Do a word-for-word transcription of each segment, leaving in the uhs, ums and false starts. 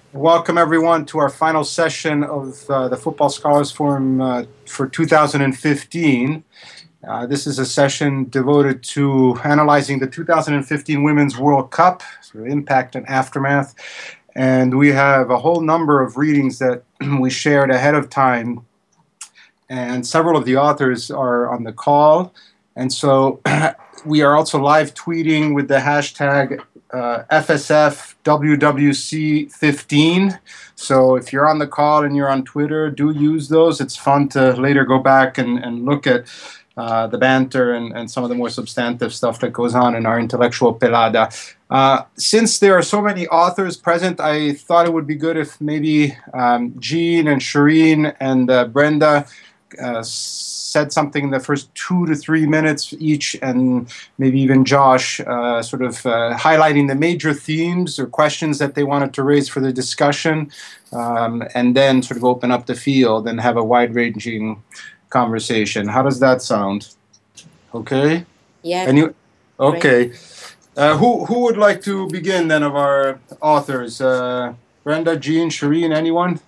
Welcome, everyone, to our final session of uh, the Football Scholars Forum uh, for two thousand fifteen. Uh, this is a session devoted to analyzing the two thousand fifteen Women's World Cup, sort of impact and aftermath. And we have a whole number of readings that we shared ahead of time. And several of the authors are on the call. And so we are also live tweeting with the hashtag uh, F S F W W C fifteen. So if you're on the call and you're on Twitter, do use those. It's fun to later go back and, and look at uh, the banter and, and some of the more substantive stuff that goes on in our intellectual pelada. Uh, since there are so many authors present, I thought it would be good if maybe um, Jean and Shireen and uh, Brenda Uh, said something in the first two to three minutes each, and maybe even Josh uh, sort of uh, highlighting the major themes or questions that they wanted to raise for the discussion, um, and then sort of open up the field and have a wide-ranging conversation. How does that sound? Okay? Yeah. And you, okay. Uh, who, who would like to begin then of our authors? Uh, Brenda, Jean, Shireen, anyone?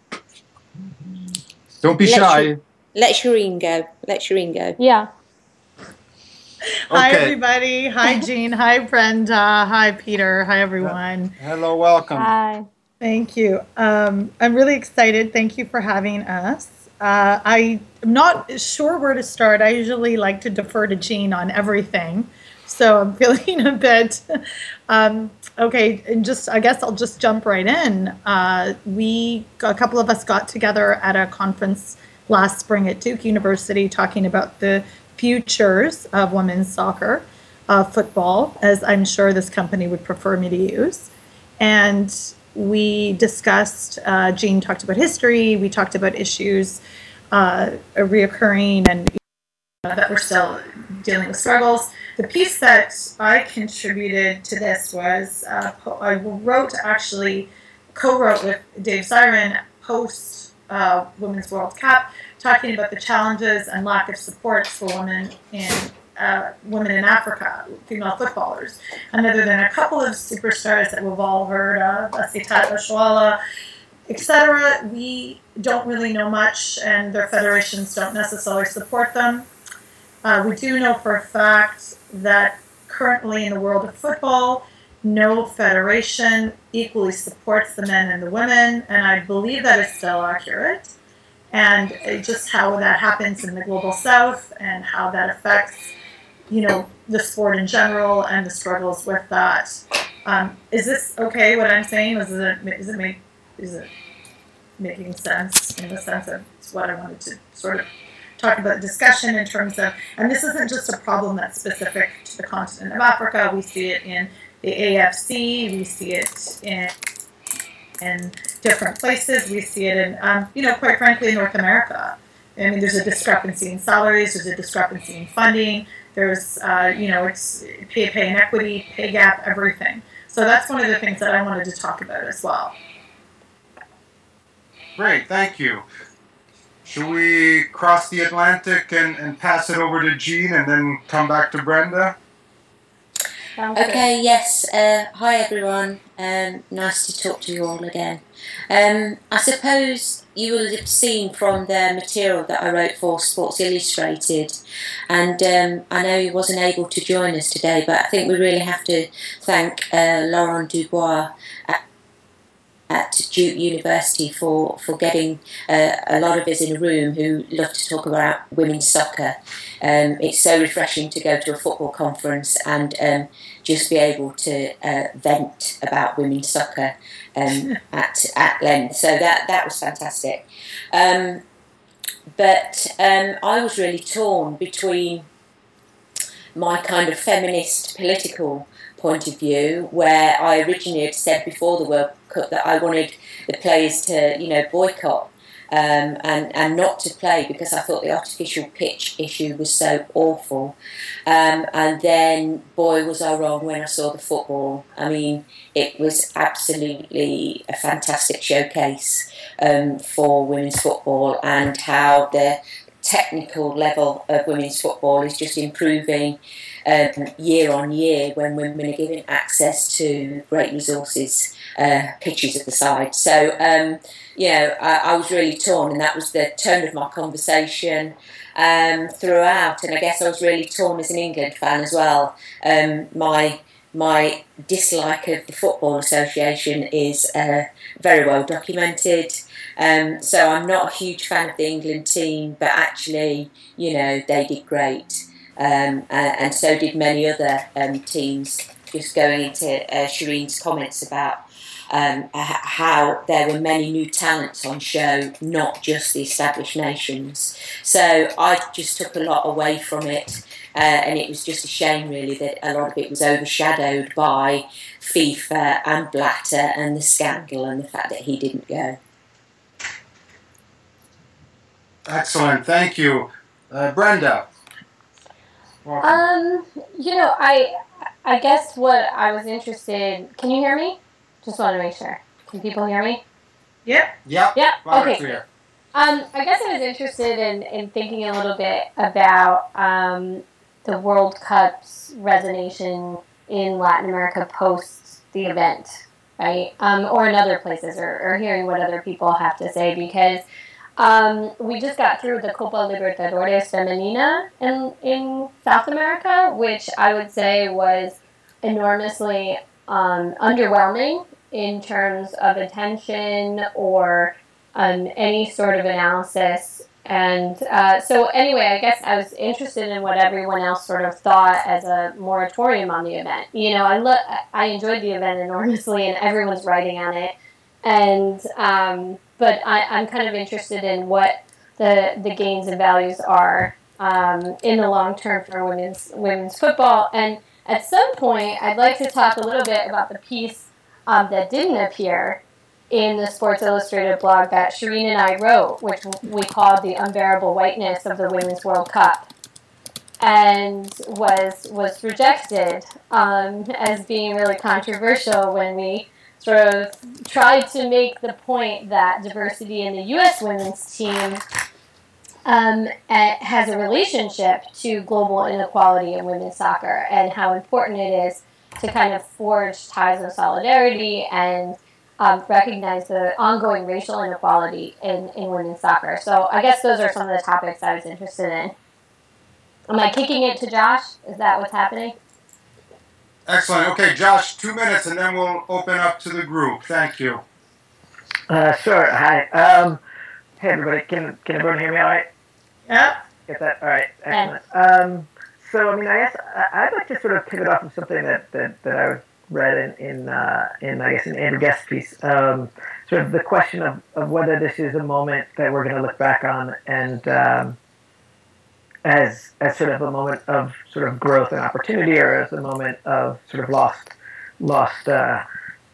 Don't be Let shy. Sh- Let Shireen go. Let Shireen go. Yeah. Hi, Okay. everybody. Hi, Jean. Hi, Brenda. Hi, Peter. Hi, everyone. Hello, welcome. Hi. Thank you. Um, I'm really excited. Thank you for having us. Uh, I'm not sure where to start. I usually like to defer to Jean on everything. So I'm feeling a bit, um, okay, and just, I guess I'll just jump right in. Uh, we, a couple of us got together at a conference last spring at Duke University talking about the futures of women's soccer, uh, football, as I'm sure this company would prefer me to use. And we discussed, uh, Jean talked about history, we talked about issues uh, reoccurring and uh, that we're still dealing with struggles. The piece that I contributed to this was, uh, I wrote actually, co-wrote with Dave Zirin post Uh, Women's World Cup, talking about the challenges and lack of support for women in uh, women in Africa, female footballers. And other than a couple of superstars that we've all heard of, Asitat Oshoala, et cetera, we don't really know much, and their federations don't necessarily support them. Uh, we do know for a fact that currently in the world of football, no federation equally supports the men and the women, and I believe that is still accurate. And just how that happens in the global south and how that affects, you know, the sport in general and the struggles with that. Um, is this okay? What I'm saying is it is it make is it making sense in the sense of what I wanted to sort of talk about discussion in terms of, and this isn't just a problem that's specific to the continent of Africa. We see it in the A F C, we see it in in different places, we see it in, um, you know, quite frankly, in North America. I mean, there's a discrepancy in salaries, there's a discrepancy in funding, there's, uh, you know, it's pay, pay inequity, pay gap, everything. So that's one of the things that I wanted to talk about as well. Great, thank you. Should we cross the Atlantic and, and pass it over to Jean and then come back to Brenda? Okay, yes. Uh, hi, everyone. Um, nice to talk to you all again. Um, I suppose you will have seen from the material that I wrote for Sports Illustrated, and um, I know he wasn't able to join us today, but I think we really have to thank uh, Laurent Dubois at, at Duke University for, for getting uh, a lot of us in a room who love to talk about women's soccer. Um, it's so refreshing to go to a football conference and um, just be able to uh, vent about women's soccer um, at at length. So that that was fantastic. Um, but um, I was really torn between my kind of feminist political point of view, where I originally had said before the World Cup that I wanted the players to, you know, boycott um, and, and not to play because I thought the artificial pitch issue was so awful. Um, and then, boy, was I wrong when I saw the football. I mean, it was absolutely a fantastic showcase um, for women's football, and how the technical level of women's football is just improving um, year on year when women are given access to great resources, uh, pitches at the side. So, um, you know, I, I was really torn, and that was the tone of my conversation um, throughout. And I guess I was really torn as an England fan as well. Um, my my dislike of the Football Association is uh, very well documented. Um, so I'm not a huge fan of the England team, but actually, you know, they did great. Um, and, and so did many other um, teams, just going into uh, Shireen's comments about um, how there were many new talents on show, not just the established nations. So I just took a lot away from it. Uh, and it was just a shame, really, that a lot of it was overshadowed by FIFA and Blatter and the scandal and the fact that he didn't go. Excellent, thank you. Uh, Brenda. Welcome. Um, you know, I I guess what I was interested... Can you hear me? Just want to make sure. Can people hear me? Yeah. Yeah. Yeah, okay. Um, I guess I was interested in, in thinking a little bit about um, the World Cup's resonation in Latin America post the event, right? Um, or in other places, or, or hearing what other people have to say, because um, we just got through the Copa Libertadores Femenina in, in South America, which I would say was enormously um, underwhelming in terms of attention or um, any sort of analysis. And uh, so anyway, I guess I was interested in what everyone else sort of thought as a moratorium on the event. You know, I lo- I enjoyed the event enormously, and everyone's writing on it. And um, but I, I'm kind of interested in what the the gains and values are um, in the long term for women's women's football. And at some point, I'd like to talk a little bit about the piece um, that didn't appear in the Sports Illustrated blog that Shireen and I wrote, which we called The Unbearable Whiteness of the Women's World Cup, and was was rejected um, as being really controversial when we sort of tried to make the point that diversity in the U S women's team um, has a relationship to global inequality in women's soccer, and how important it is to kind of forge ties of solidarity and Um, recognize the ongoing racial inequality in, in women's soccer. So I guess those are some of the topics I was interested in. Am I kicking it to Josh? Is that what's happening? Excellent. Okay, Josh, two minutes, and then we'll open up to the group. Thank you. Uh, sure. Hi. Um, hey, everybody. Can can everyone hear me all right? Yeah. Get that? All right. Excellent. Um, so, I mean, I guess I'd like to sort of pivot off of something that, that, that I was read in in, uh, in I guess in Andrew Guest's piece, um, sort of the question of, of whether this is a moment that we're going to look back on and um, as as sort of a moment of sort of growth and opportunity, or as a moment of sort of lost lost uh,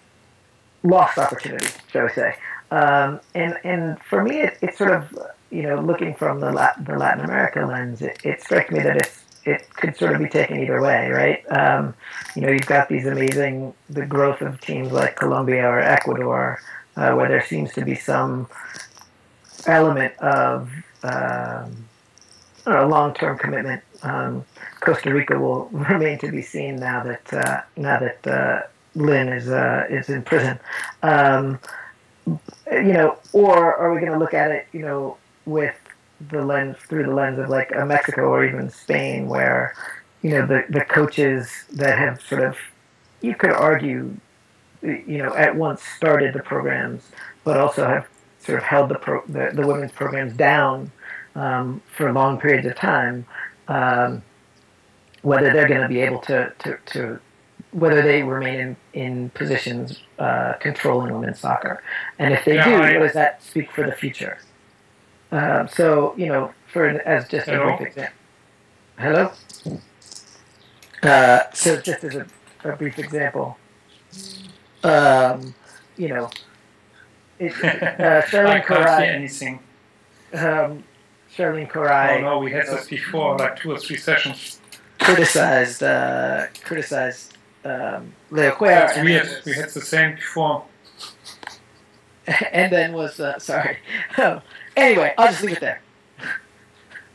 lost opportunity, shall we say? Um, and and for me, it, it's sort of, you know, looking from the Latin, the Latin America lens, it, it strikes me that it's it could sort of be taken either way, right? Um, you know, you've got these amazing, the growth of teams like Colombia or Ecuador, uh, where there seems to be some element of um, I don't know, long-term commitment. Um, Costa Rica will remain to be seen now that uh, now that uh, Lynn is uh, is in prison. Um, you know, or are we going to look at it, you know, with the lens through the lens of like a Mexico or even Spain, where, you know, the, the coaches that have sort of, you could argue, you know, at once started the programs, but also have sort of held the pro, the, the women's programs down um, for long periods of time, um, whether they're going to be able to, to, to whether they remain in, in positions uh, controlling women's soccer. And if they yeah, do, I, what does that speak for the future? Uh, so, you know, for as just Hello? a brief example. Hello? Uh, so just as a, a brief example, um, you know, it, uh, Charlene Korai, anything. Um, Charlene Korai. Oh no, we had this before, like two or three sessions. Criticized, uh, criticized um, Leo Cuellar. That's weird. Was, we had the same before. And then was uh, sorry. Anyway, I'll just leave it there.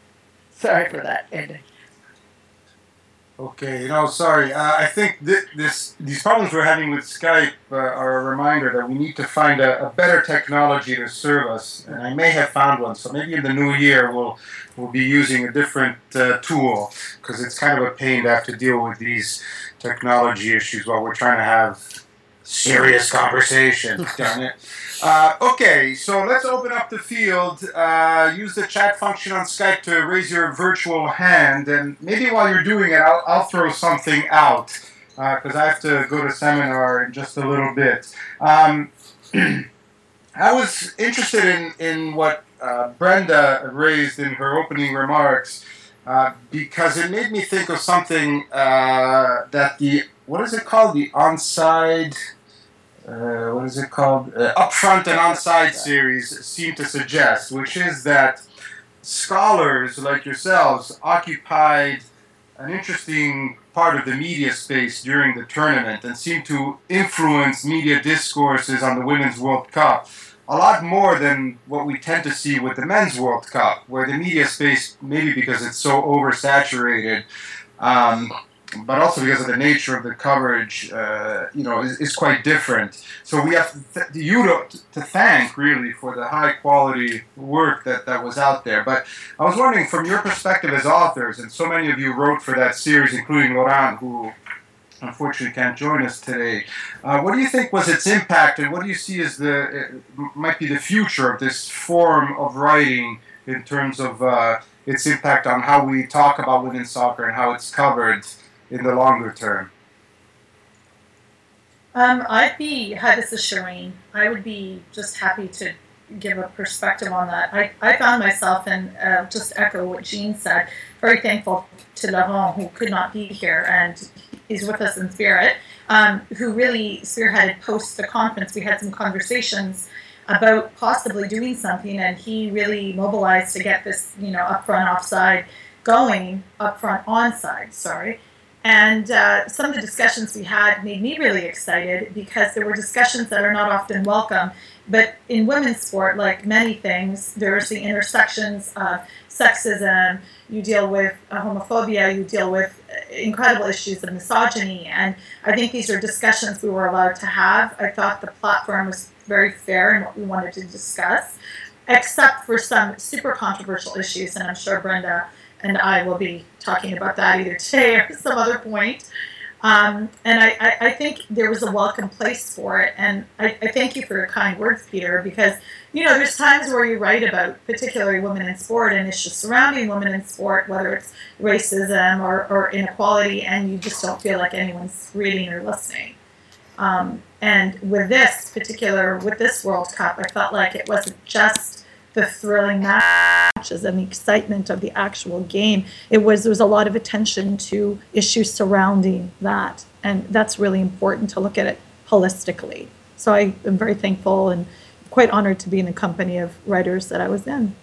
sorry for that ending. Okay, you know, sorry. Uh, I think th- this these problems we're having with Skype uh, are a reminder that we need to find a, a better technology to serve us. And I may have found one, so maybe in the new year we'll we'll be using a different uh, tool, because it's kind of a pain to have to deal with these technology issues while we're trying to have serious conversations. Darn it. Uh, okay, so let's open up the field. Uh, use the chat function on Skype to raise your virtual hand, and maybe while you're doing it, I'll, I'll throw something out, because uh, I have to go to seminar in just a little bit. Um, I was interested in, in what uh, Brenda raised in her opening remarks, uh, because it made me think of something uh, that the, what is it called, the onside... Uh, what is it called? Uh, Upfront and Onside series seem to suggest, which is that scholars like yourselves occupied an interesting part of the media space during the tournament and seem to influence media discourses on the Women's World Cup a lot more than what we tend to see with the Men's World Cup, where the media space, maybe because it's so oversaturated, um, but also because of the nature of the coverage, uh, you know, is, is quite different. So we have th- you to, to thank, really, for the high-quality work that, that was out there. But I was wondering, from your perspective as authors, and so many of you wrote for that series, including Laurent, who unfortunately can't join us today, uh, what do you think was its impact, and what do you see as the uh, might be the future of this form of writing in terms of uh, its impact on how we talk about women's soccer and how it's covered in the longer term? Um, I'd be, hi, this is Shireen. I would be just happy to give a perspective on that. I, I found myself, and uh, just echo what Jean said, very thankful to Laurent, who could not be here, and he's with us in spirit, um, who really spearheaded post the conference. We had some conversations about possibly doing something, and he really mobilized to get this, you know, upfront offside going, upfront onside, sorry. And uh, some of the discussions we had made me really excited, because there were discussions that are not often welcome. But in women's sport, like many things, there's the intersections of sexism, you deal with uh, homophobia, you deal with incredible issues of misogyny. And I think these are discussions we were allowed to have. I thought the platform was very fair in what we wanted to discuss, except for some super controversial issues, and I'm sure Brenda and I will be talking about that either today or some other point. Um, and I, I, I think there was a welcome place for it. And I, I thank you for your kind words, Peter, because, you know, there's times where you write about particularly women in sport and issues surrounding women in sport, whether it's racism or, or inequality, and you just don't feel like anyone's reading or listening. Um, and with this particular, with this World Cup, I felt like it wasn't just the thrilling matches and the excitement of the actual game. It was, there was a lot of attention to issues surrounding that. And that's really important to look at it holistically. So I am very thankful and quite honored to be in the company of writers that I was in.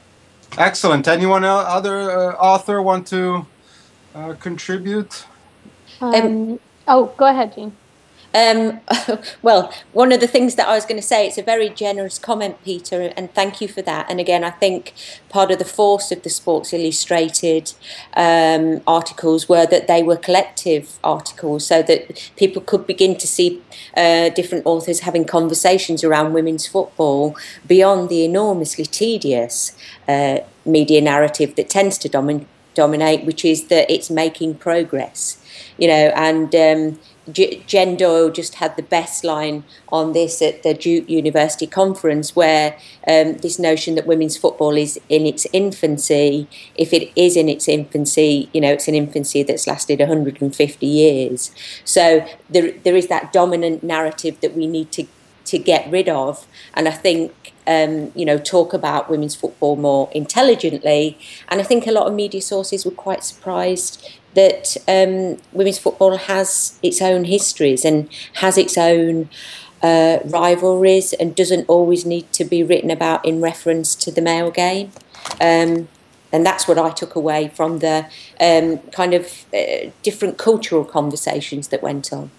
Excellent. Anyone else, other uh, author want to uh, contribute? Um, um, oh, go ahead, Jean. Um, well, one of the things that I was going to say, it's a very generous comment, Peter, and thank you for that. And again, I think part of the force of the Sports Illustrated um, articles were that they were collective articles, so that people could begin to see uh, different authors having conversations around women's football beyond the enormously tedious uh, media narrative that tends to domin- dominate, which is that it's making progress, you know, and um, Jen Doyle just had the best line on this at the Duke University conference, where um, this notion that women's football is in its infancy, if it is in its infancy, you know, it's an infancy that's lasted one hundred fifty years. So there, there is that dominant narrative that we need to, to get rid of. And I think, um, you know, talk about women's football more intelligently. And I think a lot of media sources were quite surprised that um, women's football has its own histories and has its own uh, rivalries and doesn't always need to be written about in reference to the male game. Um, and that's what I took away from the um, kind of uh, different cultural conversations that went on.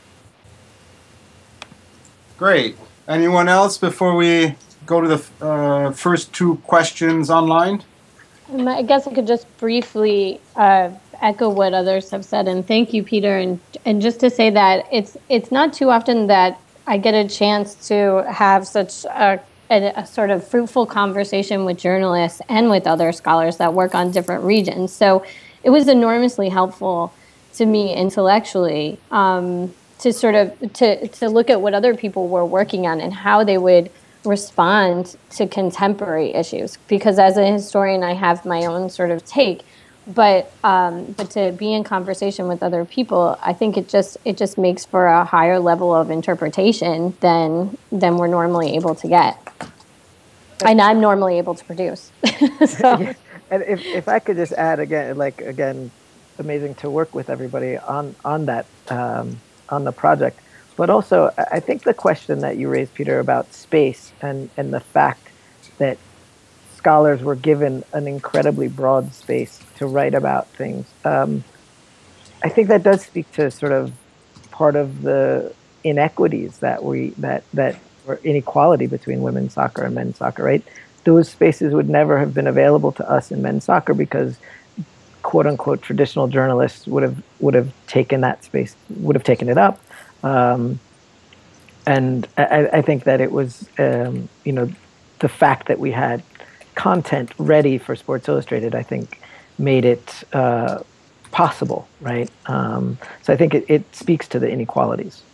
Great. Anyone else before we go to the uh, first two questions online? Um, I guess I could just briefly uh, echo what others have said, and thank you, Peter. And and just to say that it's it's not too often that I get a chance to have such a, a, a sort of fruitful conversation with journalists and with other scholars that work on different regions. So it was enormously helpful to me intellectually um, to sort of to to look at what other people were working on and how they would respond to contemporary issues, because as a historian I have my own sort of take, but um, but to be in conversation with other people, I think it just it just makes for a higher level of interpretation than than we're normally able to get, and I'm normally able to produce. So. Yeah. And if if I could just add again, like again, amazing to work with everybody on on that um, on the project. But also, I think the question that you raised, Peter, about space and, and the fact that scholars were given an incredibly broad space to write about things, um, I think that does speak to sort of part of the inequities that we that that or inequality between women's soccer and men's soccer. Right, those spaces would never have been available to us in men's soccer because, quote unquote, traditional journalists would have would have taken that space, would have taken it up. Um, and I, I think that it was, um, you know, the fact that we had content ready for Sports Illustrated, I think, made it uh, possible, right? Um, so I think it, it speaks to the inequalities.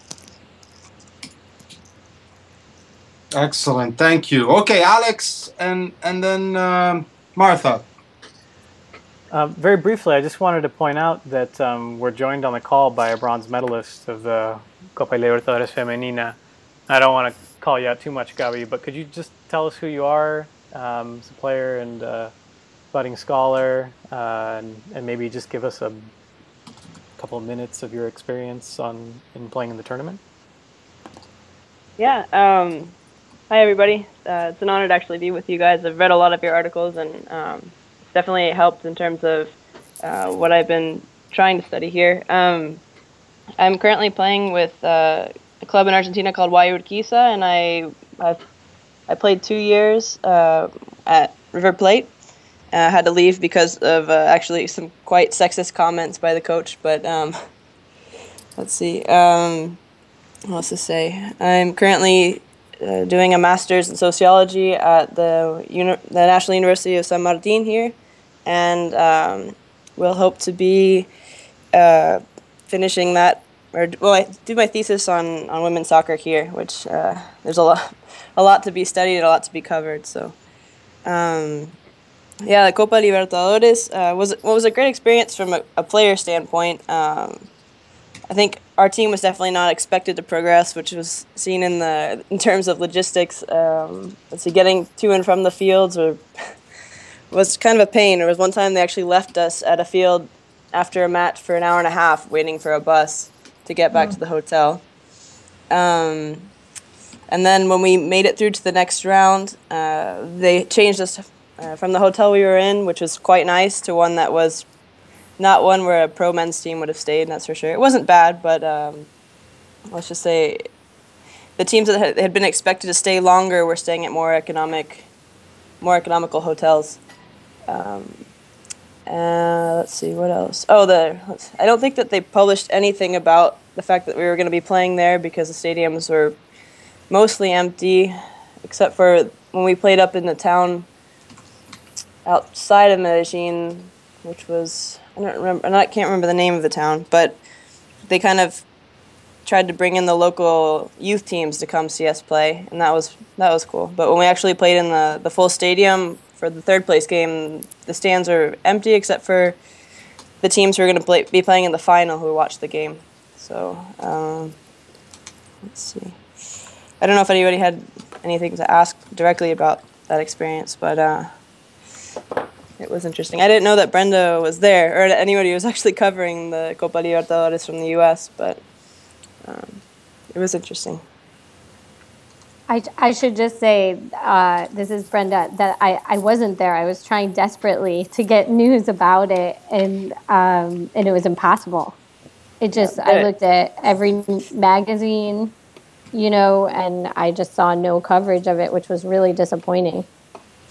Excellent, thank you. Okay, Alex, and and then um, Martha. Uh, very briefly, I just wanted to point out that um, we're joined on the call by a bronze medalist of the Copa Libertadores Femenina. I don't want to call you out too much, Gabi, but could you just tell us who you are um, as a player and uh, budding scholar, uh, and, and maybe just give us a couple of minutes of your experience on in playing in the tournament? Yeah. Um, hi, everybody. Uh, it's an honor to actually be with you guys. I've read a lot of your articles, and um, definitely helped in terms of uh, what I've been trying to study here. Um, I'm currently playing with uh, a club in Argentina called Y Urquiza, and I I've, I played two years uh, at River Plate. I uh, had to leave because of uh, actually some quite sexist comments by the coach, but um, let's see. Um, what else to say? I'm currently uh, doing a master's in sociology at the, Uni- the National University of San Martin here. And um, we'll hope to be uh, finishing that, or well, I do my thesis on, on women's soccer here, which uh, there's a lot, a lot to be studied, a lot to be covered. So, um, yeah, the Copa Libertadores uh, was well, was a great experience from a, a player standpoint. Um, I think our team was definitely not expected to progress, which was seen in the in terms of logistics. Um, let's see, getting to and from the fields or. was kind of a pain. There was one time they actually left us at a field after a match for an hour and a half waiting for a bus to get back mm. to the hotel. Um, and then when we made it through to the next round, uh, they changed us uh, from the hotel we were in, which was quite nice, to one that was not one where a pro men's team would have stayed, that's for sure. It wasn't bad, but um, let's just say the teams that had been expected to stay longer were staying at more economic, more economical hotels. Um, uh, let's see, what else? Oh, the I don't think that they published anything about the fact that we were going to be playing there because the stadiums were mostly empty, except for when we played up in the town outside of Medellin, which was, I don't remember, I can't remember the name of the town, but they kind of tried to bring in the local youth teams to come see us play, and that was that was cool. But when we actually played in the, the full stadium for the third place game, the stands are empty except for the teams who are going to play, be playing in the final who watched the game. So, um, let's see. I don't know if anybody had anything to ask directly about that experience, but uh, it was interesting. I didn't know that Brenda was there, or that anybody was actually covering the Copa Libertadores from the U S, but um, it was interesting. I, I should just say, uh, this is Brenda, that I, I wasn't there. I was trying desperately to get news about it, and um, and it was impossible. It just, I looked at every magazine, you know, and I just saw no coverage of it, which was really disappointing.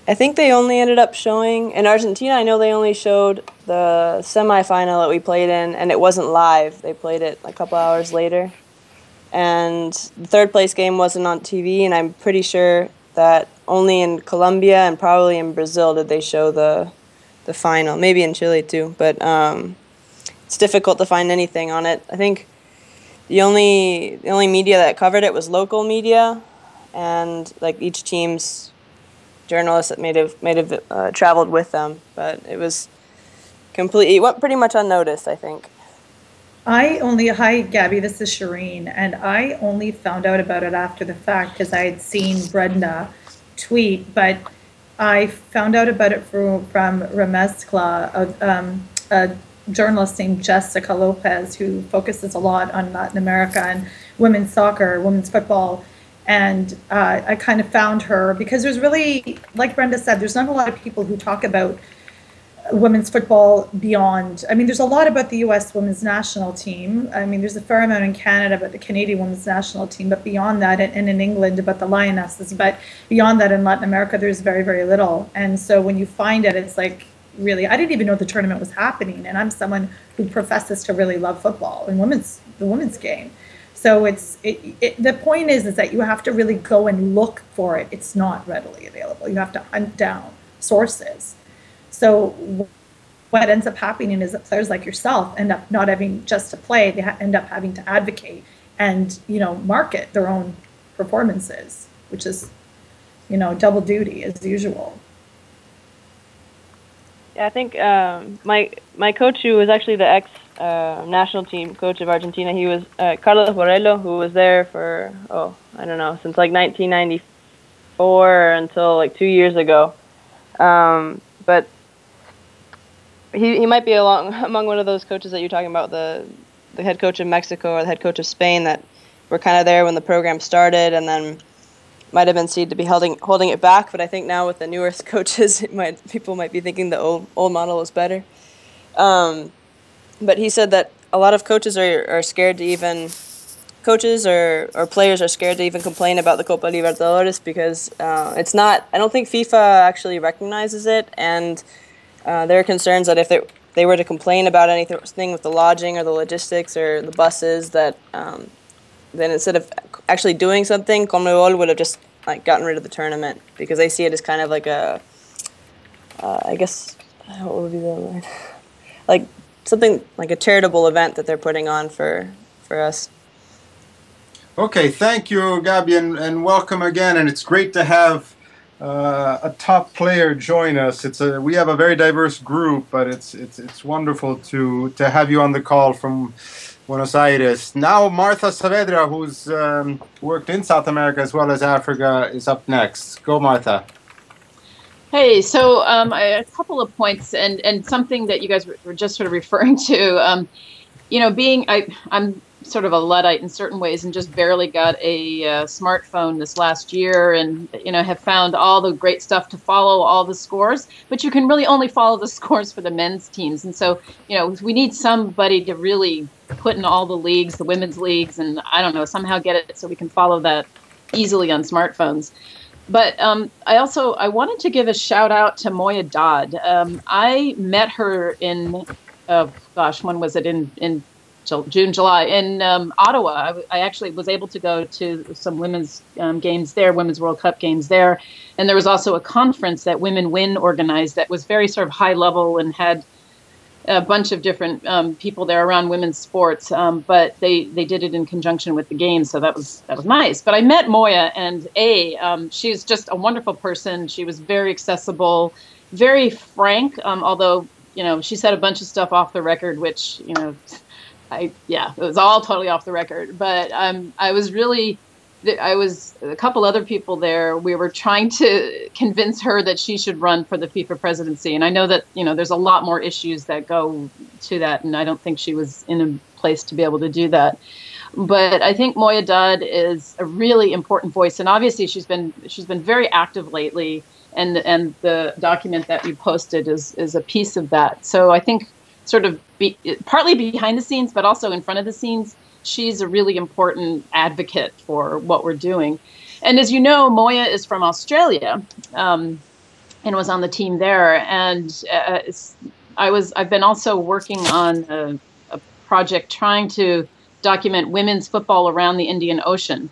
I think they only ended up showing in Argentina. I know they only showed the semifinal that we played in, and it wasn't live. They played it a couple hours later, and the third place game wasn't on T V. And I'm pretty sure that only in Colombia and probably in Brazil did they show the the final. Maybe in Chile too, but um, it's difficult to find anything on it. I think the only the only media that covered it was local media, and like each team's journalists that may have may have uh, traveled with them, but it was completely, it went pretty much unnoticed, I think. I only, hi Gabby, this is Shireen, and I only found out about it after the fact because I had seen Brenda tweet, but I found out about it from, from Remezcla, a, um, a journalist named Jessica Lopez who focuses a lot on Latin America and women's soccer, women's football. And uh, I kind of found her because there's really, like Brenda said, there's not a lot of people who talk about women's football beyond. I mean, there's a lot about the U S women's national team. I mean, there's a fair amount in Canada about the Canadian women's national team, but beyond that, and in England about the Lionesses, but beyond that in Latin America, there's very, very little. And so when you find it, it's like, really, I didn't even know the tournament was happening. And I'm someone who professes to really love football and women's the women's game. So it's it, it, the point is is that you have to really go and look for it. It's not readily available. You have to hunt down sources. So what ends up happening is that players like yourself end up not having just to play. They ha- end up having to advocate and, you know, market their own performances, which is, you know, double duty as usual. Yeah, I think um, my my coach, who was actually the ex uh, national team coach of Argentina, he was uh, Carlos Borrello, who was there for oh I don't know since like nineteen ninety-four until like two years ago, um, but he he might be along among one of those coaches that you're talking about, the the head coach of Mexico or the head coach of Spain that were kind of there when the program started, and then might have been seen to be holding holding it back, but I think now with the newer coaches, it might people might be thinking the old old model is better. Um, but he said that a lot of coaches are, are scared to even coaches or, or players are scared to even complain about the Copa Libertadores because uh, it's not. I don't think FIFA actually recognizes it, and uh, there are concerns that if they they were to complain about anything with the lodging or the logistics or the buses, that um, then instead of actually doing something, CONMEBOL would have just like gotten rid of the tournament because they see it as kind of like a, uh, I guess, what would be the word? Like something like a charitable event that they're putting on for for us. Okay, thank you, Gabby, and, and welcome again. And it's great to have uh, a top player join us. It's a we have a very diverse group, but it's it's it's wonderful to to have you on the call from Buenos Aires. Now Martha Saavedra, who's um, worked in South America as well as Africa, is up next. Go, Martha. Hey, so um, I, a couple of points and, and something that you guys were just sort of referring to. Um, you know, being I, I'm sort of a Luddite in certain ways and just barely got a uh, smartphone this last year and, you know, have found all the great stuff to follow all the scores. But you can really only follow the scores for the men's teams. And so, you know, we need somebody to really put in all the leagues, the women's leagues, and I don't know, somehow get it so we can follow that easily on smartphones. But um, I also, I wanted to give a shout out to Moya Dodd. Um, I met her in, uh, gosh, when was it? In, in June, July, in um, Ottawa. I, I actually was able to go to some women's um, games there, Women's World Cup games there. And there was also a conference that Women Win organized that was very sort of high level and had a bunch of different um, people there around women's sports, um, but they, they did it in conjunction with the games, so that was that was nice. But I met Moya, and a um, she's just a wonderful person. She was very accessible, very frank. Um, although you know she said a bunch of stuff off the record, which you know, I yeah, it was all totally off the record. But um, I was really. I was a couple other people there. We were trying to convince her that she should run for the FIFA presidency. And I know that, you know, there's a lot more issues that go to that. And I don't think she was in a place to be able to do that. But I think Moya Dodd is a really important voice. And obviously she's been she's been very active lately. And and the document that you posted is, is a piece of that. So I think sort of be, partly behind the scenes, but also in front of the scenes, she's a really important advocate for what we're doing. And as you know, Moya is from Australia. Um, and was on the team there. And uh, it's, I was I've been also working on a, a project trying to document women's football around the Indian Ocean.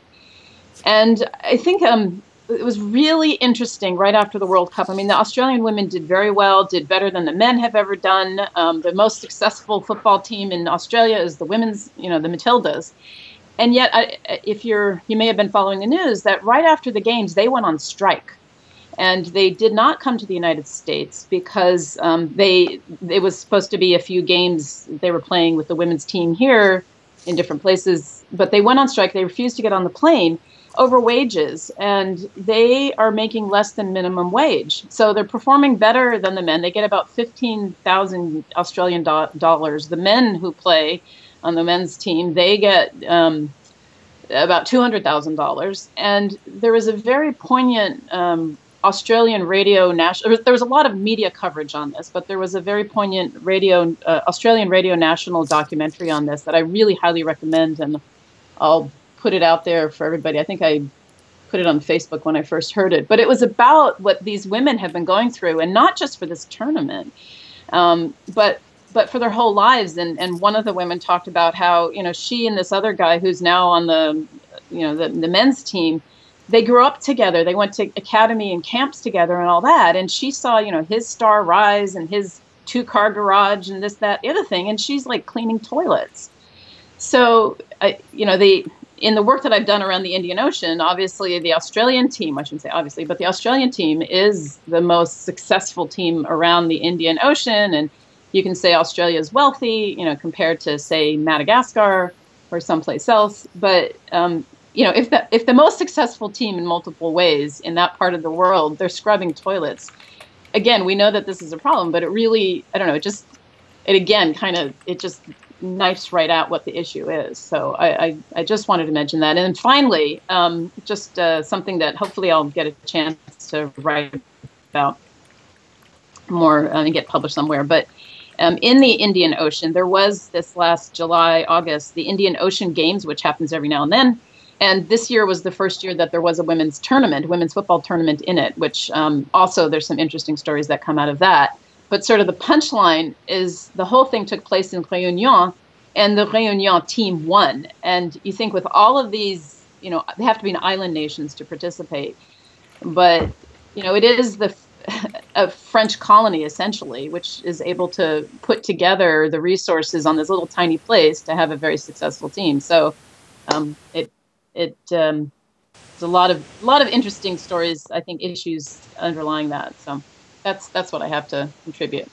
And I think um, it was really interesting right after the World Cup. I mean, the Australian women did very well, did better than the men have ever done. Um, the most successful football team in Australia is the women's, you know, the Matildas. And yet, I, if you're, you may have been following the news, that right after the games, they went on strike. And they did not come to the United States because um, they, it was supposed to be a few games they were playing with the women's team here in different places. But they went on strike. They refused to get on the plane over wages, and they are making less than minimum wage. So they're performing better than the men. They get about fifteen thousand Australian do- dollars. The men who play on the men's team, they get um, about two hundred thousand dollars. And there was a very poignant um, Australian radio national, there was a lot of media coverage on this, but there was a very poignant radio, uh, Australian Radio National documentary on this that I really highly recommend, and I'll put it out there for everybody. I think I put it on Facebook when I first heard it, but it was about what these women have been going through, and not just for this tournament, um, but but for their whole lives. And and one of the women talked about how, you know, she and this other guy who's now on the, you know, the, the men's team, they grew up together. They went to academy and camps together and all that. And she saw, you know, his star rise and his two car garage and this, that, the other thing. And she's like cleaning toilets. So, I, you know, the, in the work that I've done around the Indian Ocean, obviously the Australian team, I shouldn't say obviously, but the Australian team is the most successful team around the Indian Ocean. And you can say Australia is wealthy, you know, compared to, say, Madagascar or someplace else. But, um, you know, if the, if the most successful team in multiple ways in that part of the world, they're scrubbing toilets, again, we know that this is a problem, but it really, I don't know, it just, it again, kind of, it just knifes right out what the issue is. So I, I, I just wanted to mention that. And then finally, um, just uh, something that hopefully I'll get a chance to write about more uh, and get published somewhere. But um, in the Indian Ocean, there was this last July, August, the Indian Ocean Games, which happens every now and then. And this year was the first year that there was a women's tournament, women's football tournament in it, which um, also there's some interesting stories that come out of that. But sort of the punchline is the whole thing took place in Réunion, and the Réunion team won. And you think with all of these, you know, they have to be island nations to participate. But, you know, it is the a French colony, essentially, which is able to put together the resources on this little tiny place to have a very successful team. So um, it it um, there's a lot of a lot of interesting stories, I think, issues underlying that. So that's that's what I have to contribute.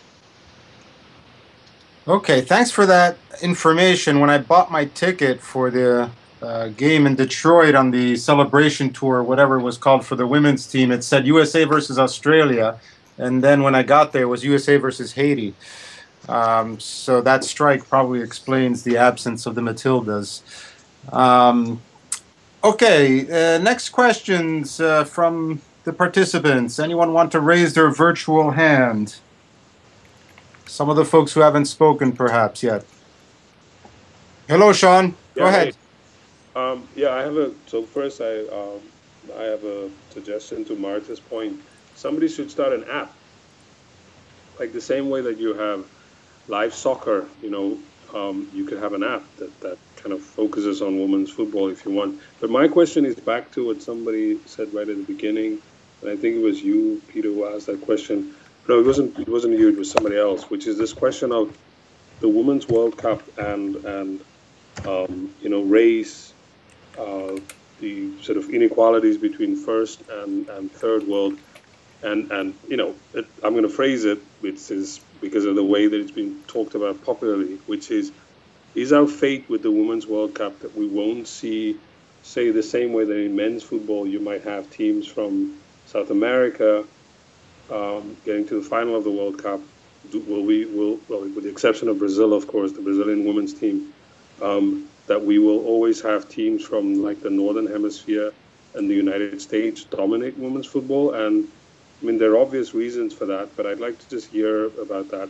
Okay, thanks for that information. When I bought my ticket for the uh, game in Detroit on the celebration tour, whatever it was called, for the women's team, it said U S A versus Australia. And then when I got there, it was U S A versus Haiti. Um, so that strike probably explains the absence of the Matildas. Um, okay, uh, next questions uh, from the participants. Anyone want to raise their virtual hand? Some of the folks who haven't spoken perhaps yet. Hello, Sean. Go yeah, ahead. Hey. Um, yeah, I have a, so first I, um, I have a suggestion to Martha's point. Somebody should start an app. Like the same way that you have live soccer, you know, um, you could have an app that, that kind of focuses on women's football if you want. But my question is back to what somebody said right at the beginning, and I think it was you, Peter, who asked that question. No, it wasn't. It wasn't you. It was somebody else. Which is this question of the Women's World Cup and and um, you know, race, uh, the sort of inequalities between first and, and third world, and and you know, it, I'm going to phrase it, which is because of the way that it's been talked about popularly, which is, is our fate with the Women's World Cup that we won't see, say, the same way that in men's football you might have teams from South America Um, getting to the final of the World Cup. Will we will well, with the exception of Brazil, of course, the Brazilian women's team, um, that we will always have teams from like the Northern Hemisphere and the United States dominate women's football. And I mean, there are obvious reasons for that, but I'd like to just hear about that.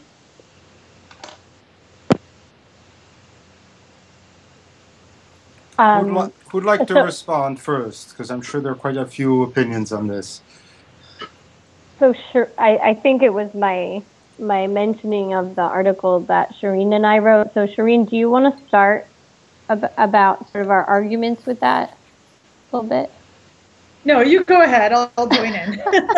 Um, who'd, li- who'd like to respond first? Because I'm sure there are quite a few opinions on this. so sure, I, I think it was my my mentioning of the article that Shireen and I wrote. So Shireen, do you want to start ab- about sort of our arguments with that a little bit? No, you go ahead. I'll, I'll join in.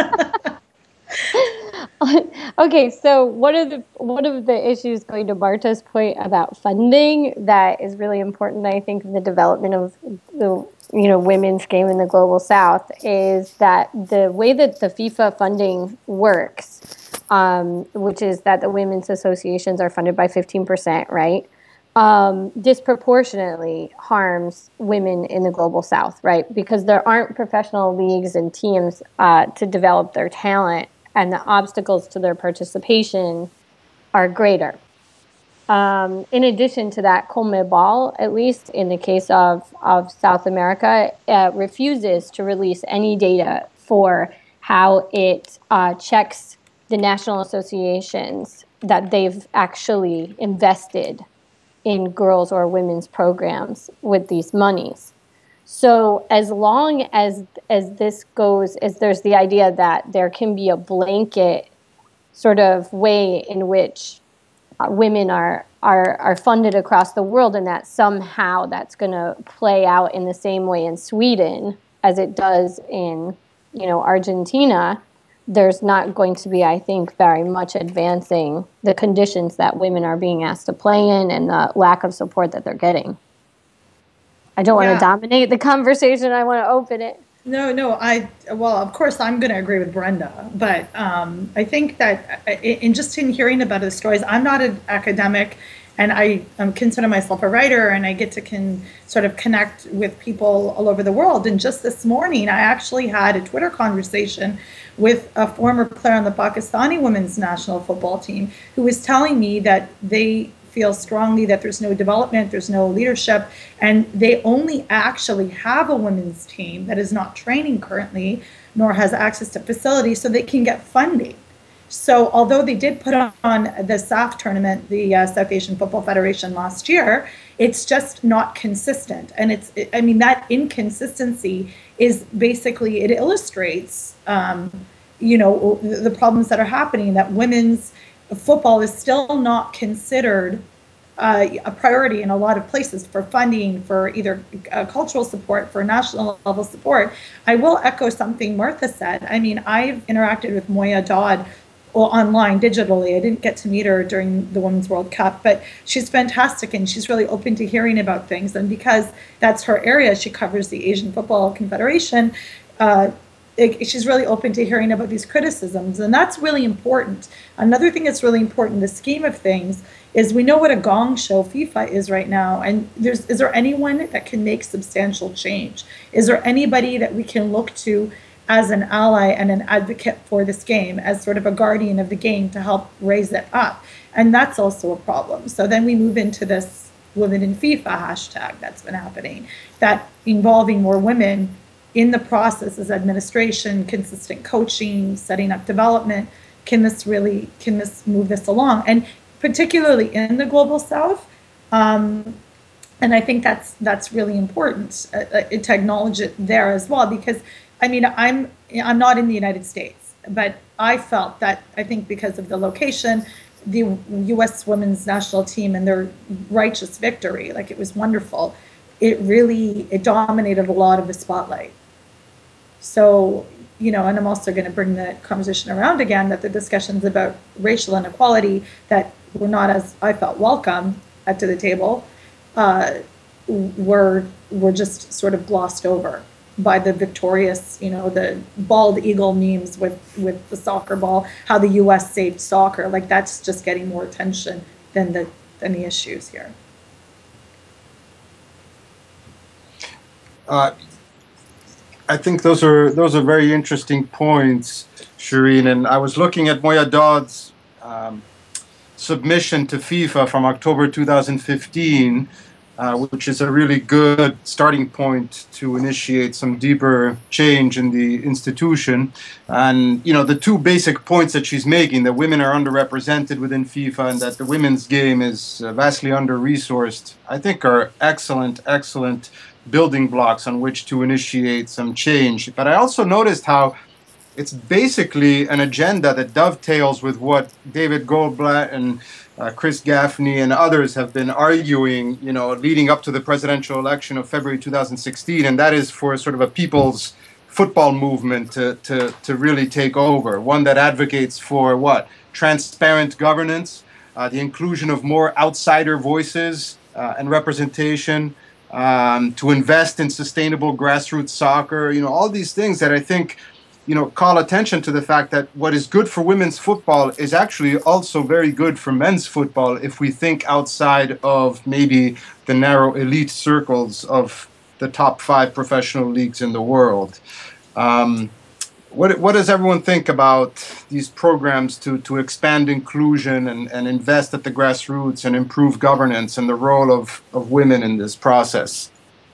Okay, so one of the one of the issues, going to Marta's point about funding, that is really important, I think, in the development of the you know women's game in the global South, is that the way that the FIFA funding works, um, which is that the women's associations are funded by fifteen percent, right? Um, disproportionately harms women in the global South, right? Because there aren't professional leagues and teams uh, to develop their talent, and the obstacles to their participation are greater. Um, in addition to that, CONMEBOL, at least in the case of, of South America, uh, refuses to release any data for how it uh, checks the national associations that they've actually invested in girls or women's programs with these monies. So as long as as this goes, as there's the idea that there can be a blanket sort of way in which uh, women are, are are funded across the world, and that somehow that's going to play out in the same way in Sweden as it does in, you know, Argentina, there's not going to be, I think, very much advancing the conditions that women are being asked to play in and the lack of support that they're getting. I don't yeah. want to dominate the conversation. I want to open it. No, no. I well, of course, I'm going to agree with Brenda, but um, I think that in just in hearing about the stories, I'm not an academic, and I um, consider myself a writer, and I get to can sort of connect with people all over the world. And just this morning, I actually had a Twitter conversation with a former player on the Pakistani women's national football team who was telling me that they feel strongly that there's no development, there's no leadership, and they only actually have a women's team that is not training currently, nor has access to facilities, so they can get funding. So although they did put on the S A F tournament, the uh, South Asian Football Federation last year, it's just not consistent. And it's, I mean, that inconsistency is basically, it illustrates, um, you know, the problems that are happening, that women's football is still not considered uh, a priority in a lot of places for funding, for either uh, cultural support, for national level support. I will echo something Martha said. I mean, I've interacted with Moya Dodd online, digitally. I didn't get to meet her during the Women's World Cup, but she's fantastic and she's really open to hearing about things. And because that's her area, she covers the Asian Football Confederation, uh, it, she's really open to hearing about these criticisms. And that's really important. Another thing that's really important in the scheme of things is we know what a gong show FIFA is right now. And there's is there anyone that can make substantial change? Is there anybody that we can look to as an ally and an advocate for this game, as sort of a guardian of the game to help raise it up? And that's also a problem. So then we move into this Women in FIFA hashtag that's been happening, that involving more women in the process as administration, consistent coaching, setting up development. Can this really, can this move this along? And particularly in the Global South, um, and I think that's that's really important uh, uh, to acknowledge it there as well, because I mean, I'm I'm not in the United States, but I felt that, I think because of the location, the U S women's national team and their righteous victory, like it was wonderful, it really, it dominated a lot of the spotlight. So, you know, and I'm also going to bring the conversation around again, that the discussions about racial inequality that were not as, I felt, welcome at to the table, uh, were were just sort of glossed over by the victorious, you know, the bald eagle memes with, with the soccer ball, how the U S saved soccer. Like, that's just getting more attention than the than the issues here. Uh, I think those are those are very interesting points, Shireen. And I was looking at Moya Dodd's um, submission to FIFA from October two thousand fifteen, uh, which is a really good starting point to initiate some deeper change in the institution. And, you know, the two basic points that she's making, that women are underrepresented within FIFA and that the women's game is uh, vastly under-resourced, I think are excellent, excellent building blocks on which to initiate some change. But I also noticed how it's basically an agenda that dovetails with what David Goldblatt and uh, Chris Gaffney and others have been arguing, you know, leading up to the presidential election of February two thousand sixteen, and that is for sort of a people's football movement to, to, to really take over, one that advocates for what? Transparent governance, uh, the inclusion of more outsider voices uh, and representation, um, to invest in sustainable grassroots soccer, you know, all these things that I think, you know, call attention to the fact that what is good for women's football is actually also very good for men's football if we think outside of maybe the narrow elite circles of the top five professional leagues in the world. Um, what what does everyone think about these programs to, to expand inclusion and, and invest at the grassroots and improve governance and the role of, of women in this process?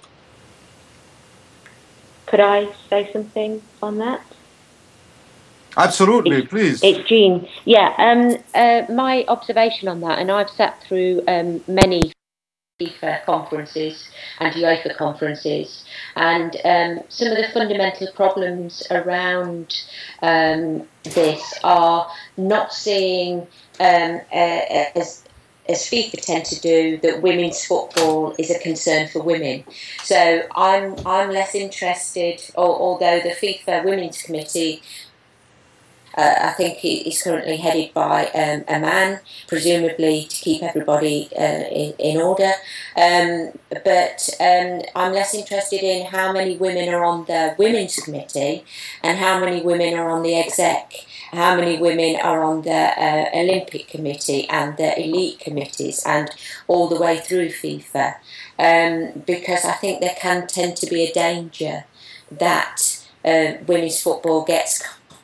Could I say something on that? Absolutely, it's, please. It's Jean. Yeah, um, uh, my observation on that, and I've sat through um, many FIFA conferences and UEFA conferences, and um, some of the fundamental problems around um, this are not seeing, um, uh, as as FIFA tend to do, that women's football is a concern for women. So I'm I'm less interested, or, although the FIFA Women's Committee, Uh, I think it is currently headed by um, a man, presumably to keep everybody uh, in, in order. Um, but um, I'm less interested in how many women are on the Women's Committee and how many women are on the exec, how many women are on the uh, Olympic Committee and the elite committees and all the way through FIFA. Um, because I think there can tend to be a danger that uh, women's football gets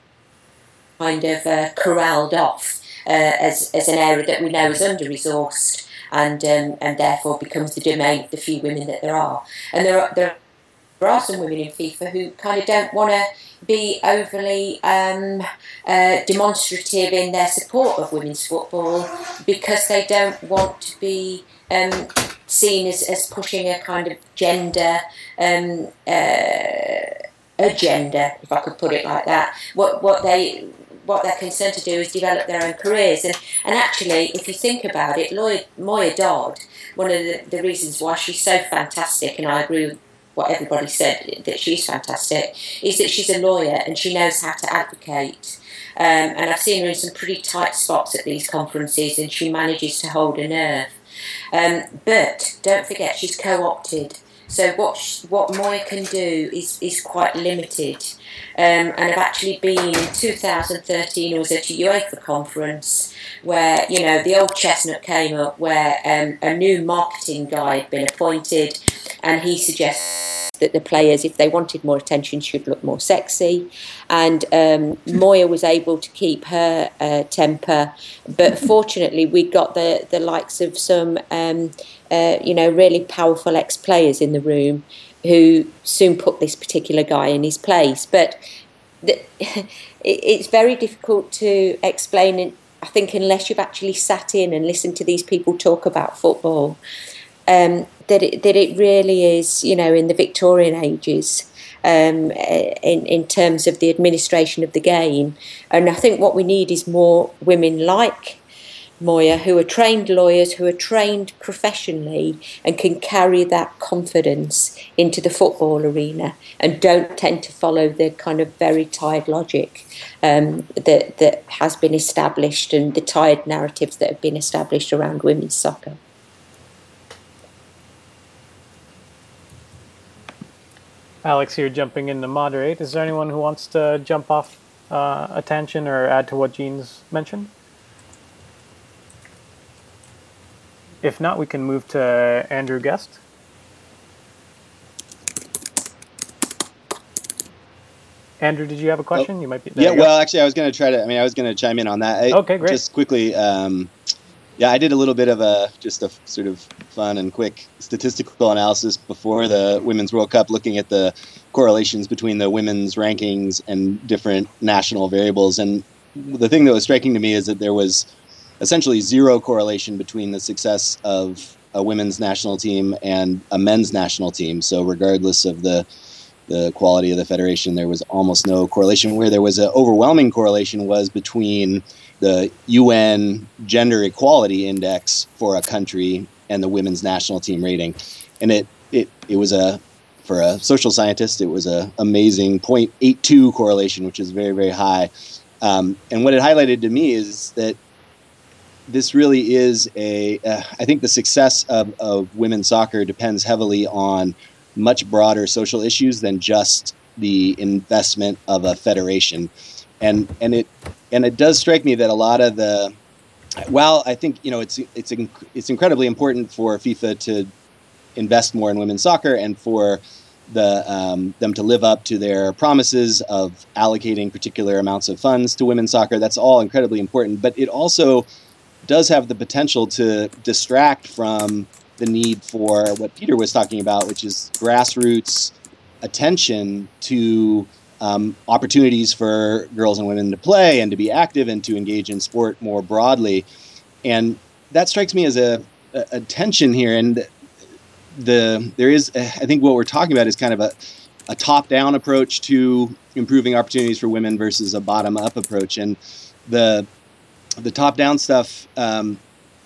kind of uh, corralled off uh, as, as an area that we know is under-resourced and um, and therefore becomes the domain of the few women that there are. And there are, there are some women in FIFA who kind of don't want to be overly um, uh, demonstrative in their support of women's football because they don't want to be um, seen as, as pushing a kind of gender um, uh, agenda, if I could put it like that. What what they what they're concerned to do is develop their own careers, and, and actually, if you think about it, Lloyd, Moya Dodd, one of the, the reasons why she's so fantastic, and I agree with what everybody said that she's fantastic, is that she's a lawyer and she knows how to advocate. Um, and I've seen her in some pretty tight spots at these conferences, and she manages to hold a nerve. Um, but don't forget, she's co-opted. So what sh- what Moya can do is, is quite limited. Um, and I've actually been in two thousand thirteen, I was at a UEFA conference where, you know, the old chestnut came up where um, a new marketing guy had been appointed, and he suggests that the players, if they wanted more attention, should look more sexy. And um, Moya was able to keep her uh, temper, but fortunately we got the, the likes of some, um, uh, you know, really powerful ex-players in the room who soon put this particular guy in his place. But the, it's very difficult to explain, I think, unless you've actually sat in and listened to these people talk about football, um, that it, that it really is, you know, in the Victorian ages, um, in, in terms of the administration of the game. And I think what we need is more women like Moya, who are trained lawyers, who are trained professionally and can carry that confidence into the football arena and don't tend to follow the kind of very tired logic um, that, that has been established and the tired narratives that have been established around women's soccer. Alex here, jumping in to moderate. Is there anyone who wants to jump off uh, a tangent or add to what Jean's mentioned? If not, we can move to Andrew Guest. Andrew, did you have a question? Oh, you might be. Yeah, well, actually, I was going to try to. I mean, I was going to chime in on that. I, okay, great. Just quickly, um, yeah, I did a little bit of a just a sort of fun and quick statistical analysis before the Women's World Cup, looking at the correlations between the women's rankings and different national variables. And the thing that was striking to me is that there was essentially zero correlation between the success of a women's national team and a men's national team. So regardless of the the quality of the federation. There was almost no correlation. Where there was an overwhelming correlation was between the U N Gender Equality Index for a country and the women's national team rating. And it it, it was a, for a social scientist, it was a amazing zero point eight two correlation, which is very, very high. Um, and what it highlighted to me is that this really is a, uh, I think the success of, of women's soccer depends heavily on much broader social issues than just the investment of a federation. And and it and it does strike me that a lot of the, while I think, you know, it's it's it's incredibly important for FIFA to invest more in women's soccer and for the um, them to live up to their promises of allocating particular amounts of funds to women's soccer. That's all incredibly important, but it also does have the potential to distract from the need for what Peter was talking about, which is grassroots attention to um, opportunities for girls and women to play and to be active and to engage in sport more broadly. And that strikes me as a, a, a tension here. And the there is, I think what we're talking about is kind of a, a top-down approach to improving opportunities for women versus a bottom-up approach. And the the top-down stuff um,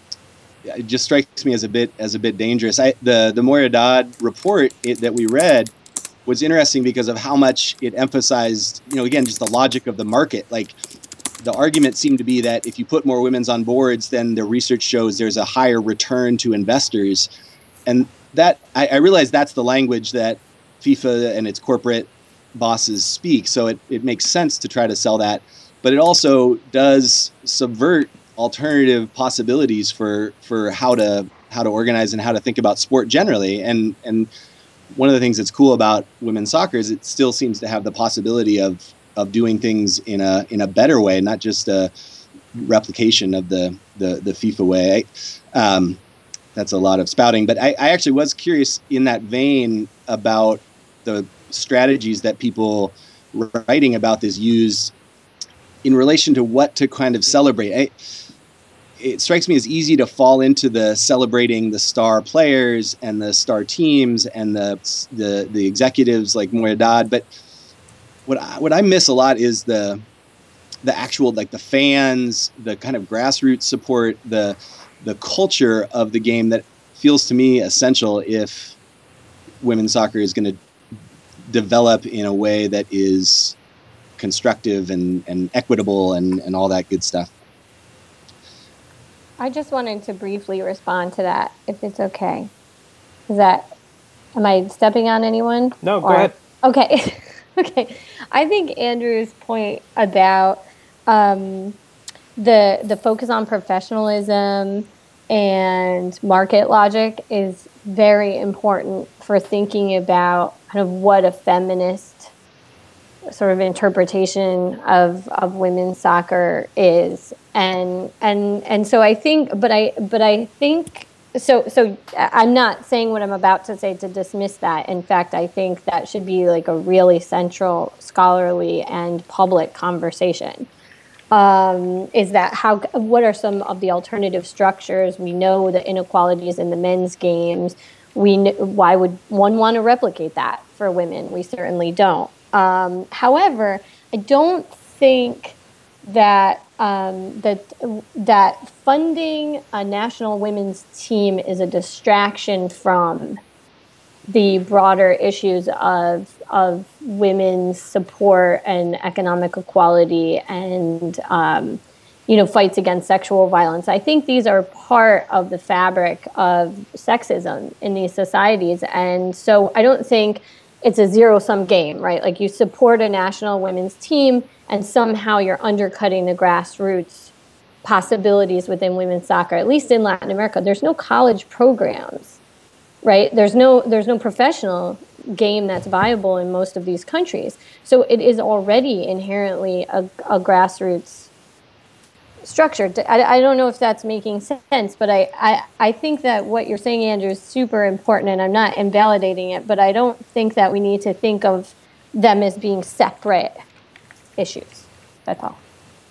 it just strikes me as a bit as a bit dangerous. I, the the Moira Dodd report it, that we read was interesting because of how much it emphasized, you know, again, just the logic of the market. Like, the argument seemed to be that if you put more women's on boards, then the research shows there's a higher return to investors. And that I, I realize that's the language that FIFA and its corporate bosses speak. So it, it makes sense to try to sell that. But it also does subvert alternative possibilities for, for how to how to organize and how to think about sport generally. And and one of the things that's cool about women's soccer is it still seems to have the possibility of of doing things in a in a better way, not just a replication of the the, the FIFA way. Um, that's a lot of spouting, but I, I actually was curious in that vein about the strategies that people writing about this use in relation to what to kind of celebrate. I, it strikes me as easy to fall into the celebrating the star players and the star teams and the the, the executives like Moira Dodd, but what I, what I miss a lot is the the actual, like, the fans, the kind of grassroots support, the the culture of the game that feels to me essential if women's soccer is going to develop in a way that is constructive and, and equitable and, and all that good stuff. I just wanted to briefly respond to that, if it's okay. Is that, am I stepping on anyone? No, go or, ahead. Okay. Okay. I think Andrew's point about um, the the focus on professionalism and market logic is very important for thinking about kind of what a feminist sort of interpretation of, of women's soccer is. And and and so I think but I but I think So, so I'm not saying what I'm about to say to dismiss that. In fact, I think that should be like a really central scholarly and public conversation. Um, is that how? What are some of the alternative structures? We know the inequalities in the men's games. We why would one want to replicate that for women? We certainly don't. Um, however, I don't think that um, that that funding a national women's team is a distraction from the broader issues of of women's support and economic equality and um, you know fights against sexual violence. I think these are part of the fabric of sexism in these societies, and so I don't think it's a zero-sum game, right? Like, you support a national women's team and somehow you're undercutting the grassroots possibilities within women's soccer. At least in Latin America, there's no college programs, right? There's no there's no professional game that's viable in most of these countries. So it is already inherently a, a grassroots structure. I, I don't know if that's making sense, but I, I, I think that what you're saying, Andrew, is super important, and I'm not invalidating it, but I don't think that we need to think of them as being separate issues. That's all.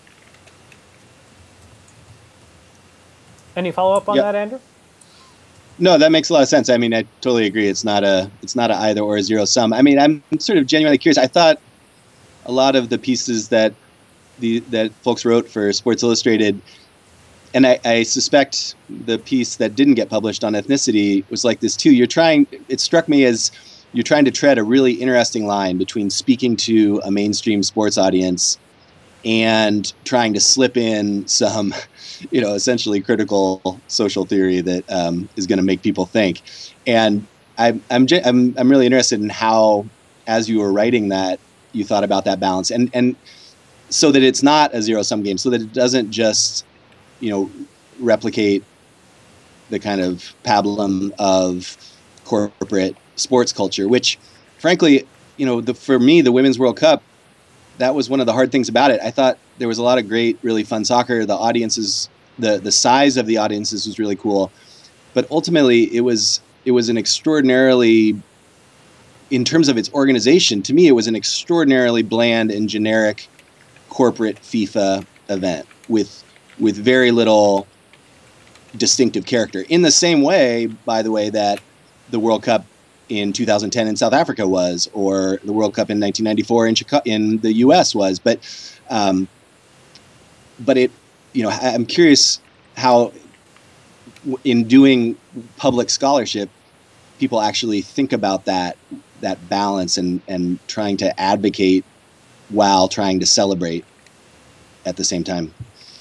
Any follow-up on Yep. that, Andrew? No, that makes a lot of sense. I mean, I totally agree. It's not a it's not a either or a zero sum. I mean, I'm sort of genuinely curious. I thought a lot of the pieces that the that folks wrote for Sports Illustrated, and I, I suspect the piece that didn't get published on ethnicity was like this too. You're trying. It struck me as you're trying to tread a really interesting line between speaking to a mainstream sports audience and trying to slip in some, you know, essentially critical social theory that um, is going to make people think. And I'm, I'm, I'm, I'm really interested in how, as you were writing that, you thought about that balance, and and so that it's not a zero sum game, so that it doesn't just, you know, replicate the kind of pablum of corporate sports culture, which, frankly, you know, the, for me, the Women's World Cup, that was one of the hard things about it. I thought there was a lot of great, really fun soccer. The audiences, the the size of the audiences was really cool, but ultimately it was it was an extraordinarily, in terms of its organization, to me it was an extraordinarily bland and generic corporate FIFA event with with very little distinctive character. In the same way, by the way, that the World Cup in two thousand ten in South Africa was, or the World Cup in nineteen ninety-four in Chicago, in the U S was. But, um, but it, you know, I'm curious how, in doing public scholarship, people actually think about that that balance and and trying to advocate while trying to celebrate at the same time.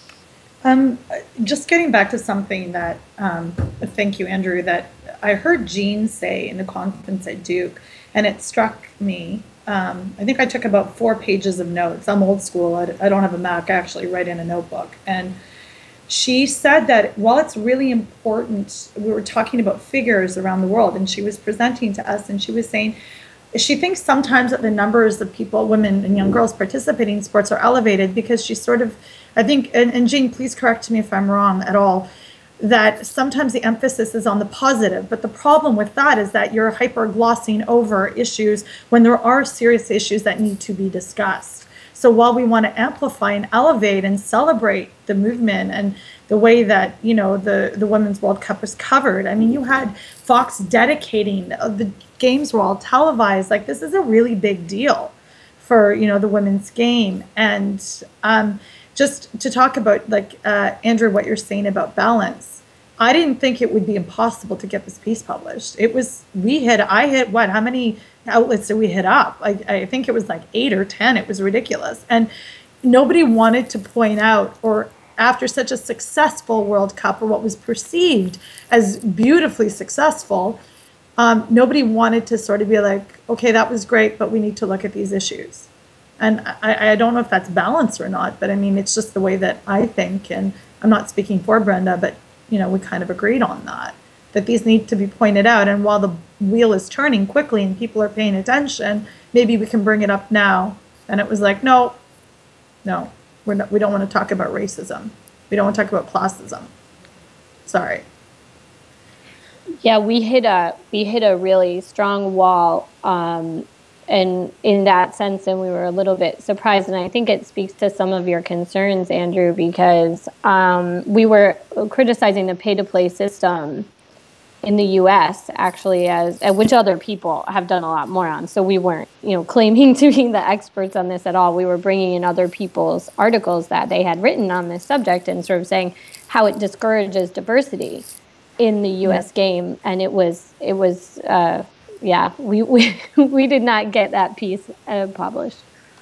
Um, just getting back to something that, um, thank you, Andrew, that I heard Jean say in the conference at Duke, and it struck me. Um, I think I took about four pages of notes. I'm old school. I, I don't have a Mac. I actually write in a notebook. And she said that while it's really important, we were talking about figures around the world, and she was presenting to us, and she was saying she thinks sometimes that the numbers of people, women and young girls participating in sports are elevated because she sort of, I think, and, and Jean, please correct me if I'm wrong at all, that sometimes the emphasis is on the positive. But the problem with that is that you're hyper glossing over issues when there are serious issues that need to be discussed. So while we want to amplify and elevate and celebrate the movement and the way that, you know, the, the Women's World Cup was covered, I mean, you had Fox dedicating, the games were all televised. Like, this is a really big deal for, you know, the women's game. And um, just to talk about, like, uh, Andrew, what you're saying about balance, I didn't think it would be impossible to get this piece published. It was, we hit, I hit what, how many outlets did we hit up? I, I think it was like eight or ten. It was ridiculous. And nobody wanted to point out, or after such a successful World Cup, or what was perceived as beautifully successful, um, nobody wanted to sort of be like, okay, that was great, but we need to look at these issues. And I, I don't know if that's balance or not, but I mean, it's just the way that I think, and I'm not speaking for Brenda, but, you know, we kind of agreed on that, that these need to be pointed out. And while the wheel is turning quickly and people are paying attention, maybe we can bring it up now. And it was like, no, no, we're not, we don't want to talk about racism. We don't want to talk about classism. Sorry. Yeah, we hit a we hit a really strong wall, um, and in that sense, and we were a little bit surprised. And I think it speaks to some of your concerns, Andrew, because um, we were criticizing the pay-to-play system in the U S actually, as which other people have done a lot more on. So we weren't, you know, claiming to be the experts on this at all. We were bringing in other people's articles that they had written on this subject and sort of saying how it discourages diversity in the U S game. And it was, it was, uh, yeah, we, we, we did not get that piece uh, published.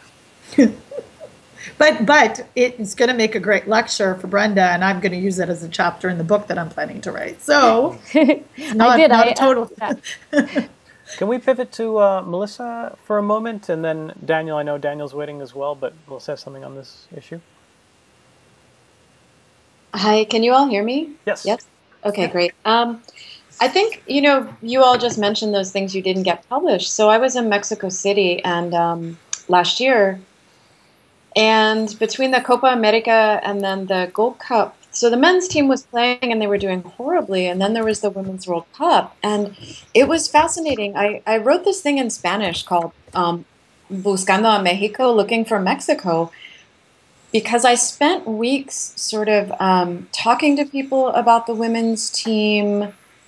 But but it's going to make a great lecture for Brenda, and I'm going to use it as a chapter in the book that I'm planning to write. So it's not, I did. not I, a total. Can we pivot to uh, Melissa for a moment, and then Daniel? I know Daniel's waiting as well, but Melissa has something on this issue. Hi, can you all hear me? Yes. Yes. Okay, great. Um, I think, you know, you all just mentioned those things you didn't get published. So I was in Mexico City and um, last year. And between the Copa America and then the Gold Cup, so the men's team was playing and they were doing horribly. And then there was the Women's World Cup. And it was fascinating. I, I wrote this thing in Spanish called um, Buscando a Mexico, looking for Mexico, because I spent weeks sort of um, talking to people about the women's team,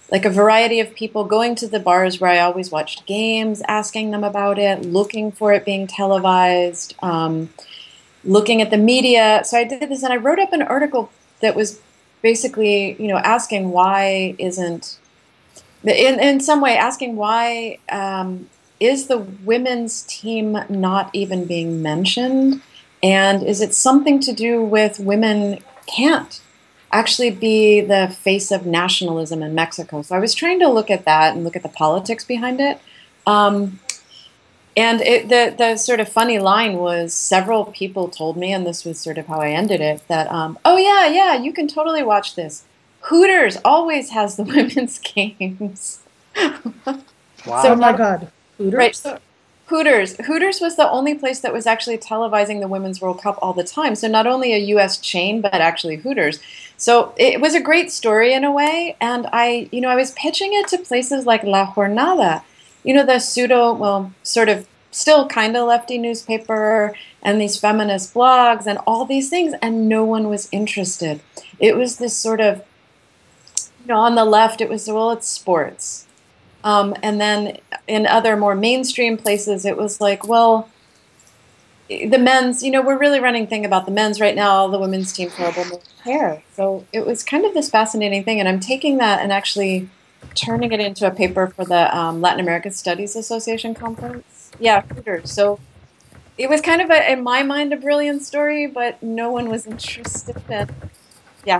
like a variety of people going to the bars where I always watched games, asking them about it, looking for it being televised, um, looking at the media. So I did this, and I wrote up an article that was basically, you know, asking why isn't, in in some way, asking why um, is the women's team not even being mentioned, and is it something to do with women can't actually be the face of nationalism in Mexico? So I was trying to look at that and look at the politics behind it. Um, and it, the, the sort of funny line was several people told me, and this was sort of how I ended it, that, um, oh yeah, yeah, you can totally watch this. Hooters always has the women's games. Wow. So, oh my God. Hooters? Right, so Hooters. Hooters was the only place that was actually televising the Women's World Cup all the time. So not only a U S chain, but actually Hooters. So it was a great story in a way. And I, you know, I was pitching it to places like La Jornada, you know, the pseudo, well, sort of still kind of lefty newspaper, and these feminist blogs and all these things. And no one was interested. It was this sort of, you know, on the left, it was, well, it's sports. Um, and then in other more mainstream places, it was like, well, the men's, you know, we're really running thing about the men's right now. All the women's team's horrible, no care. So it was kind of this fascinating thing. And I'm taking that and actually turning it into a paper for the um, Latin American Studies Association conference. Yeah, Hooters. So it was kind of, a, in my mind, a brilliant story, but no one was interested in. Yeah.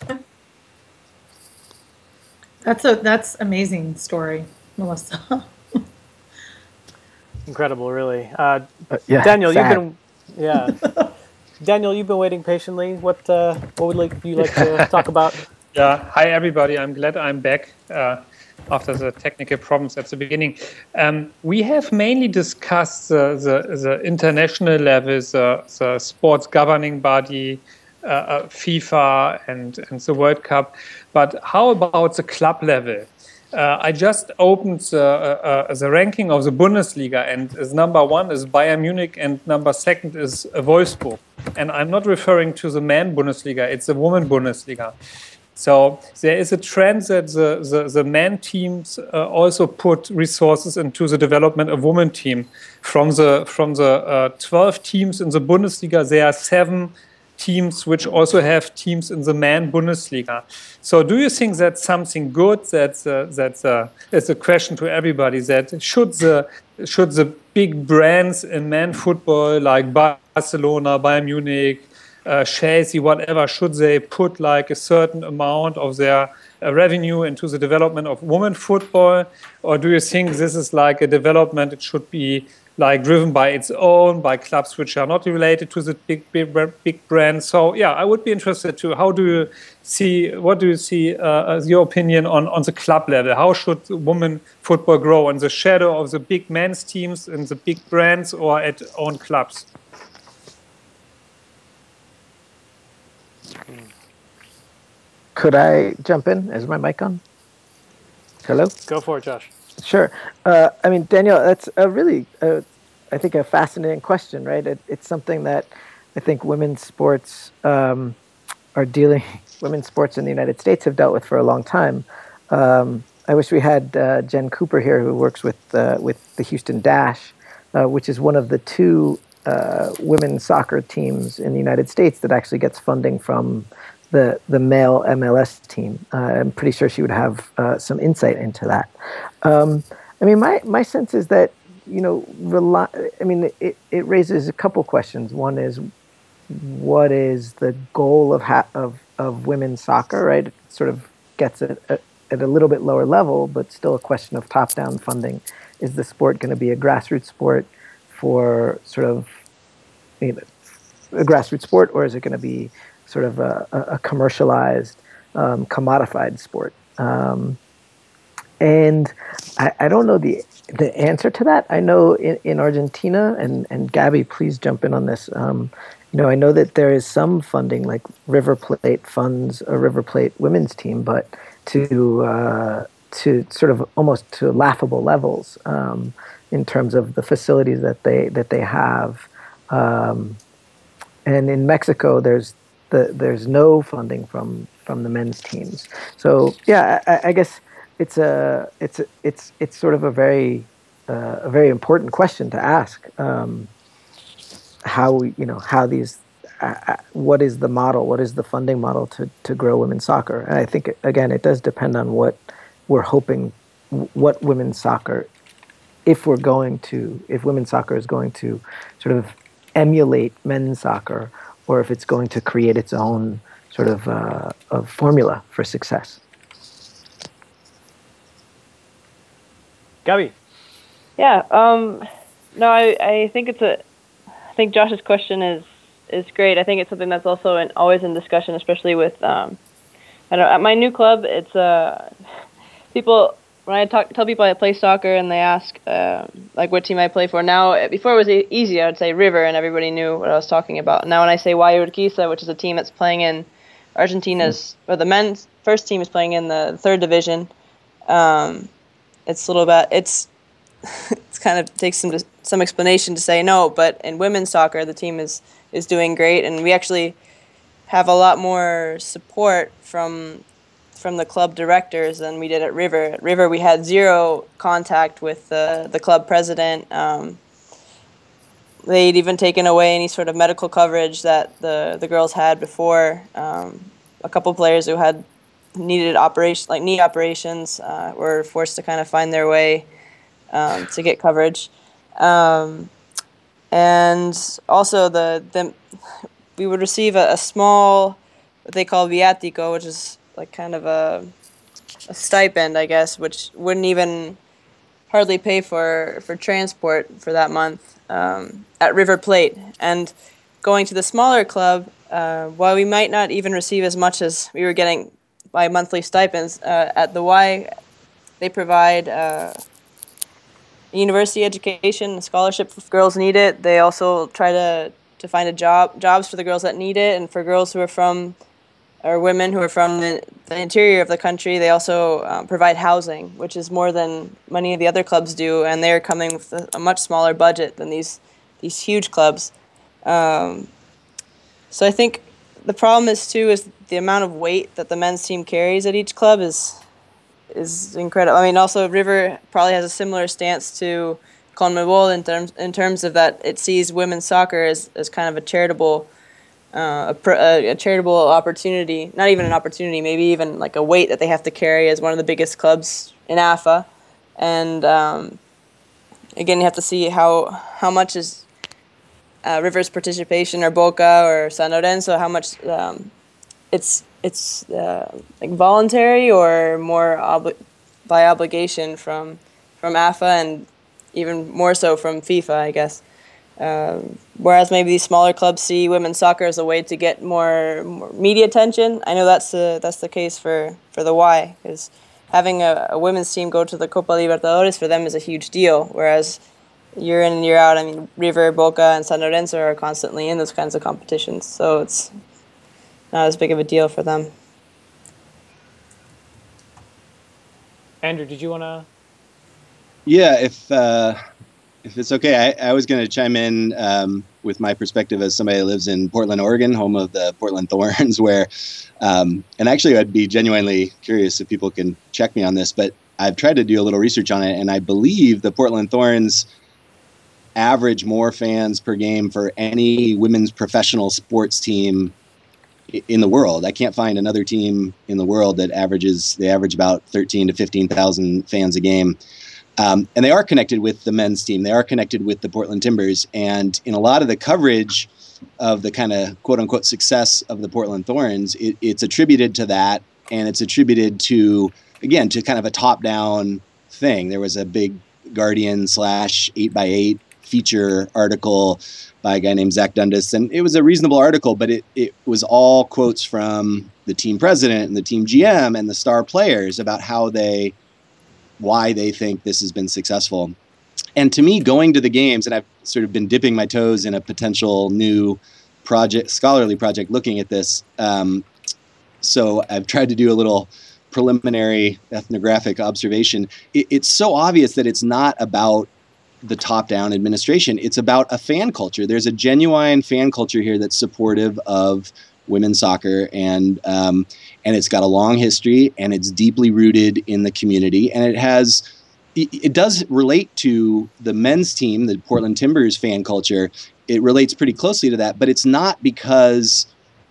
That's a that's amazing story, Melissa. Incredible, really. Uh, uh, yeah, Daniel, sad. you've been yeah. Daniel, you've been waiting patiently. What uh, what would like you like to talk about? Yeah. Hi, everybody. I'm glad I'm back uh, after the technical problems at the beginning. Um, we have mainly discussed the the, the international level, the, the sports governing body, uh, uh, FIFA, and and the World Cup. But how about the club level? Uh, I just opened the, uh, uh, the ranking of the Bundesliga, and as number one is Bayern Munich, and number second is uh, Wolfsburg. And I'm not referring to the man Bundesliga; it's the woman Bundesliga. So there is a trend that the the, the men teams uh, also put resources into the development of women team. From the from the uh, twelve teams in the Bundesliga, there are seven teams which also have teams in the man Bundesliga. So do you think that's something good? That's uh, that's uh, it's a question to everybody. That should the should the big brands in man football like Barcelona, Bayern Munich, uh, Chelsea, whatever, should they put like a certain amount of their uh, revenue into the development of women football, or do you think this is like a development? It should be like driven by its own, by clubs which are not related to the big, big, big brands. So yeah, I would be interested to how do you see, what do you see uh, as your opinion on, on the club level? How should women football grow in the shadow of the big men's teams and the big brands, or at own clubs? Could I jump in? Is my mic on? Hello? Go for it, Josh. Sure. Uh, I mean, Daniel, that's a really, uh, I think, a fascinating question, right? It, it's something that I think women's sports um, are dealing, women's sports in the United States have dealt with for a long time. Um, I wish we had uh, Jen Cooper here, who works with uh, with the Houston Dash, uh, which is one of the two uh, women's soccer teams in the United States that actually gets funding from the the male M L S team. Uh, I'm pretty sure she would have uh, some insight into that. Um, I mean, my, my sense is that, you know, rely, I mean, it, it raises a couple questions. One is, what is the goal of ha- of, of women's soccer, right? It sort of gets it at, at a little bit lower level, but still a question of top-down funding. Is the sport going to be a grassroots sport for sort of, you know, a grassroots sport, or is it going to be sort of a, a commercialized, um, commodified sport? Um, and I, I don't know the the answer to that. I know in, in Argentina, and, and Gabby, please jump in on this. Um, you know, I know that there is some funding, like River Plate funds a River Plate women's team, but to uh, to sort of almost to laughable levels um, in terms of the facilities that they that they have. Um, and in Mexico, there's The, there's no funding from, from the men's teams. So yeah, I, I guess it's a it's a, it's it's sort of a very uh, a very important question to ask. Um, how we, you know, how these, uh, what is the model? What is the funding model to to grow women's soccer? And I think again, it does depend on what we're hoping, what women's soccer, if we're going to, if women's soccer is going to sort of emulate men's soccer, or if it's going to create its own sort of uh, of formula for success. Gabi. Yeah. Um, no, I, I think it's a. I think Josh's question is is great. I think it's something that's also in, always in discussion, especially with. Um, I don't know, at my new club, it's uh, people when I talk tell people I play soccer and they ask uh, like what team I play for. Now, before it was e- easy, I would say River, and everybody knew what I was talking about. Now, when I say Y Urquiza, which is a team that's playing in Argentina's, or the men's first team is playing in the third division. Um, it's a little bit. It's it's kind of takes some some explanation to say no, but in women's soccer, the team is is doing great, and we actually have a lot more support from from the club directors than we did at River. At River, we had zero contact with the the club president. Um, they'd even taken away any sort of medical coverage that the the girls had before. Um, a couple players who had needed operation like knee operations uh, were forced to kind of find their way um, to get coverage. Um, and also the, the we would receive a, a small, what they call viatico, which is like kind of a, a stipend, I guess, which wouldn't even hardly pay for, for transport for that month um, at River Plate. And going to the smaller club, uh, while we might not even receive as much as we were getting by monthly stipends, uh, at the Y, they provide uh, university education and scholarship if girls need it. They also try to, to find a job jobs for the girls that need it, and for girls who are from, or women who are from the, the interior of the country, they also um, provide housing, which is more than many of the other clubs do, and they're coming with a, a much smaller budget than these these huge clubs. Um, so I think the problem is too is the amount of weight that the men's team carries at each club is is incredible. I mean, also River probably has a similar stance to CONMEBOL in terms in terms of that it sees women's soccer as, as kind of a charitable uh, a, a charitable opportunity, not even an opportunity, maybe even like a weight that they have to carry as one of the biggest clubs in A F A. And um, again, you have to see how how much is uh, River's participation, or Boca or San Lorenzo, how much um, it's it's uh, like voluntary or more obli- by obligation from from A F A, and even more so from FIFA, I guess. Um, whereas maybe these smaller clubs see women's soccer as a way to get more, more media attention. I know that's the that's the case for, for the Y, because having a, a women's team go to the Copa Libertadores for them is a huge deal. Whereas year in and year out, I mean, River, Boca, and San Lorenzo are constantly in those kinds of competitions, so it's not as big of a deal for them. Andrew, did you want to? Yeah, if uh, if it's okay, I, I was going to chime in um, with my perspective as somebody that lives in Portland, Oregon, home of the Portland Thorns, where, um, and actually I'd be genuinely curious if people can check me on this, but I've tried to do a little research on it, and I believe the Portland Thorns average more fans per game for any women's professional sports team in the world. I can't find another team in the world that averages, they average about thirteen to fifteen thousand fans a game. Um, and they are connected with the men's team. They are connected with the Portland Timbers. And in a lot of the coverage of the kind of quote unquote success of the Portland Thorns, it, it's attributed to that. And it's attributed to, again, to kind of a top down thing. There was a big Guardian slash eight by eight feature article by a guy named Zach Dundas. And it was a reasonable article, but it, it was all quotes from the team president and the team G M and the star players about how they, why they think this has been successful. And to me, going to the games, and I've sort of been dipping my toes in a potential new project, scholarly project looking at this. Um, so I've tried to do a little preliminary ethnographic observation. It, it's so obvious that it's not about the top-down administration. It's about a fan culture. There's a genuine fan culture here that's supportive of women's soccer, and um, and it's got a long history, and it's deeply rooted in the community, and it has it, it does relate to the men's team, the Portland Timbers fan culture. It relates pretty closely to that, but it's not because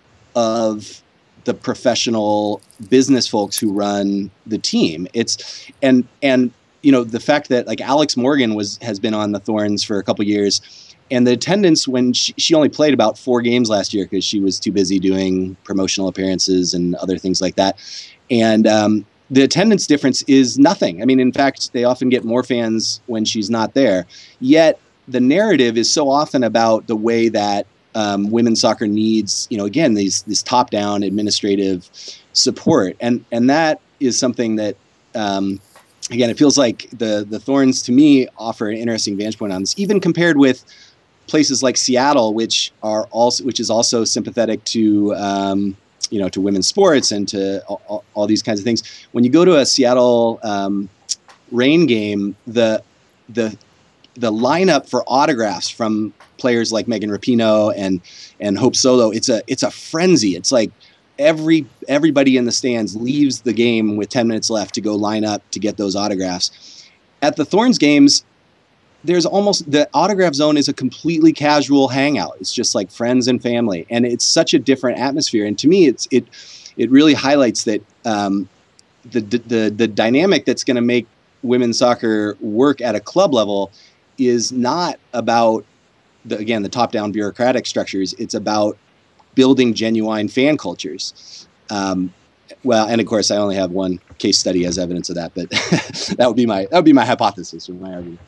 of the professional business folks who run the team. It's and and you know the fact that like Alex Morgan was has been on the Thorns for a couple years, and the attendance when she, she only played about four games last year because she was too busy doing promotional appearances and other things like that, and um, the attendance difference is nothing. I mean, in fact, they often get more fans when she's not there. Yet the narrative is so often about the way that Um, women's soccer needs, you know, again, these this top-down administrative support, and and that is something that, um, again, it feels like the the Thorns to me offer an interesting vantage point on this, even compared with places like Seattle, which are also which is also sympathetic to um, you know to women's sports and to all, all these kinds of things. When you go to a Seattle um, Reign game, the the the lineup for autographs from players like Megan Rapinoe and and Hope Solo, it's a it's a frenzy. It's like every everybody in the stands leaves the game with ten minutes left to go line up to get those autographs. At the Thorns games, there's almost the autograph zone is a completely casual hangout. It's just like friends and family, and it's such a different atmosphere. And to me, it's it it really highlights that um, the the the dynamic that's going to make women's soccer work at a club level is not about the, again, the top-down bureaucratic structures. It's about building genuine fan cultures. Um, well, and of course, I only have one case study as evidence of that, but that would be my that would be my hypothesis or my argument.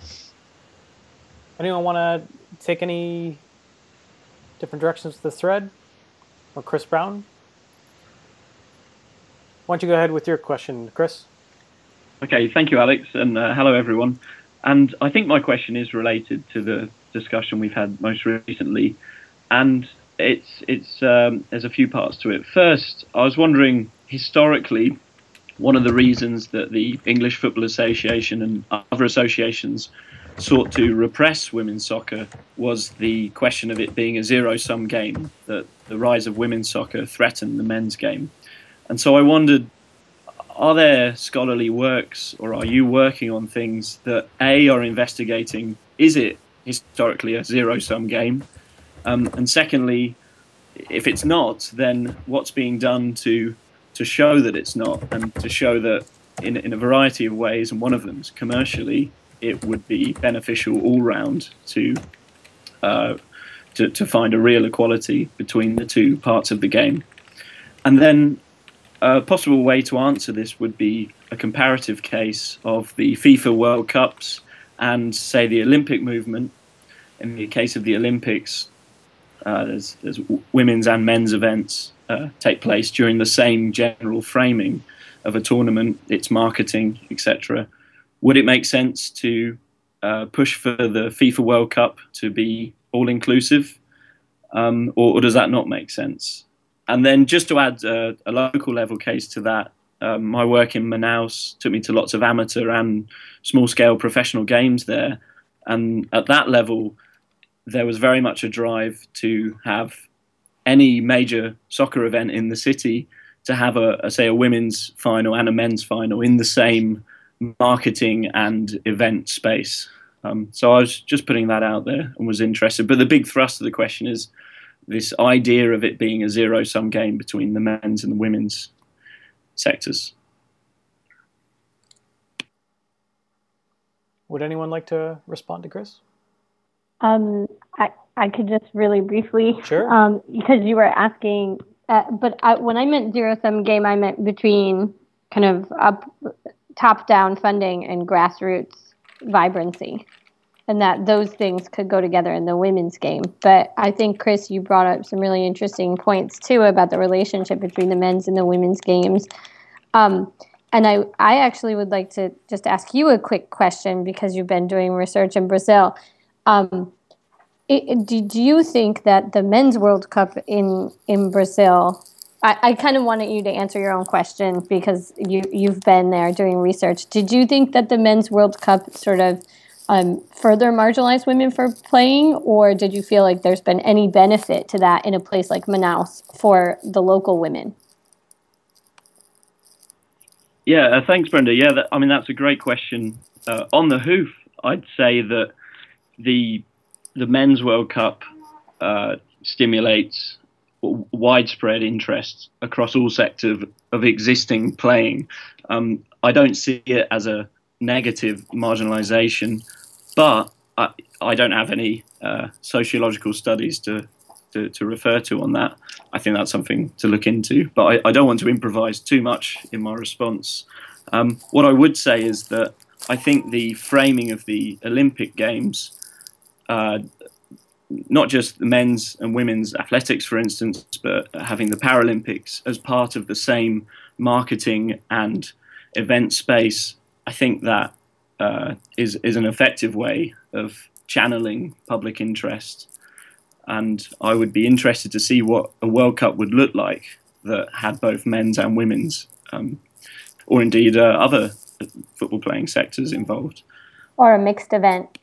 Anyone want to take any different directions with the thread, or Chris Brown? Why don't you go ahead with your question, Chris? Okay, thank you, Alex, and uh, hello, everyone. And I think my question is related to the discussion we've had most recently, and it's it's um, there's a few parts to it. First, I was wondering, historically, one of the reasons that the English Football Association and other associations sought to repress women's soccer was the question of it being a zero-sum game, that the rise of women's soccer threatened the men's game. And so I wondered, are there scholarly works, or are you working on things that A, are investigating, is it historically a zero-sum game? Um, and secondly, if it's not, then what's being done to to show that it's not, and to show that in, in a variety of ways, and one of them is commercially, it would be beneficial all round to, uh, to, to find a real equality between the two parts of the game. And then a possible way to answer this would be a comparative case of the FIFA World Cups and, say, the Olympic movement. In the case of the Olympics, uh, there's, there's women's and men's events uh, take place during the same general framing of a tournament, its marketing, et cetera. Would it make sense to uh, push for the FIFA World Cup to be all-inclusive, um, or, or does that not make sense? And then just to add uh, a local level case to that, um, my work in Manaus took me to lots of amateur and small-scale professional games there. And at that level, there was very much a drive to have any major soccer event in the city to have, a, a say, a women's final and a men's final in the same marketing and event space. Um, so I was just putting that out there and was interested. But the big thrust of the question is this idea of it being a zero-sum game between the men's and the women's sectors. Would anyone like to respond to Chris? Um, I, I could just really briefly, sure. um, because you were asking, uh, but I, when I meant zero-sum game, I meant between kind of up, top-down funding and grassroots vibrancy, and that those things could go together in the women's game. But I think, Chris, you brought up some really interesting points, too, about the relationship between the men's and the women's games. Um, and I, I actually would like to just ask you a quick question, because you've been doing research in Brazil. Um, it, do, do you think that the Men's World Cup in, in Brazil, I, I kind of wanted you to answer your own question because you, you've been there doing research. Did you think that the Men's World Cup sort of um, further marginalize women for playing, or did you feel like there's been any benefit to that in a place like Manaus for the local women? Yeah, uh, thanks, Brenda. Yeah, that, I mean, that's a great question. Uh, on the hoof, I'd say that the the Men's World Cup uh, stimulates w- widespread interest across all sectors of, of existing playing. Um, I don't see it as a negative marginalization, but I, I don't have any uh, sociological studies to, to, to refer to on that. I think that's something to look into, but I, I don't want to improvise too much in my response. Um, what I would say is that I think the framing of the Olympic Games, uh, not just the men's and women's athletics, for instance, but having the Paralympics as part of the same marketing and event space, I think that uh, is, is an effective way of channeling public interest. And I would be interested to see what a World Cup would look like that had both men's and women's, um, or indeed uh, other football playing sectors involved. Or a mixed event.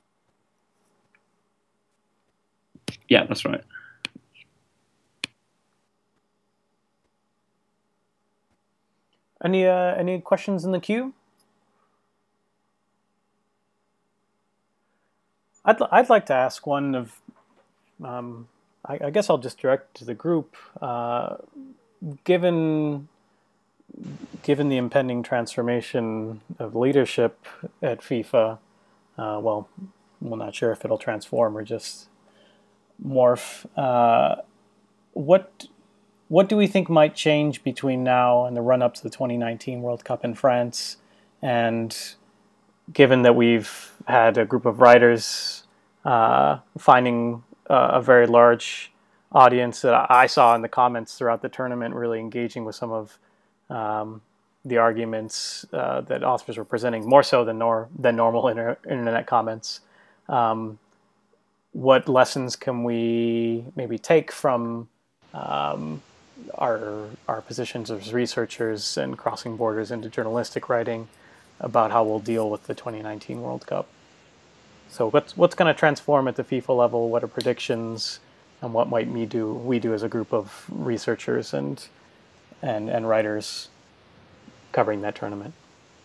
Yeah, that's right. Any uh, any questions in the queue? I'd I'd like to ask one of. Um, I, I guess I'll just direct to the group. Uh, given given the impending transformation of leadership at FIFA, uh, well, we're not sure if it'll transform or just morph. Uh, what what do we think might change between now and the run-up to the twenty nineteen World Cup in France? And given that we've had a group of writers uh, finding uh, a very large audience that I saw in the comments throughout the tournament, really engaging with some of um, the arguments uh, that authors were presenting, more so than nor than normal inter- internet comments. Um, what lessons can we maybe take from um, our our positions as researchers and crossing borders into journalistic writing about how we'll deal with the twenty nineteen World Cup? So what's what's going to transform at the FIFA level? What are predictions, and what might we do we do as a group of researchers and and and writers covering that tournament?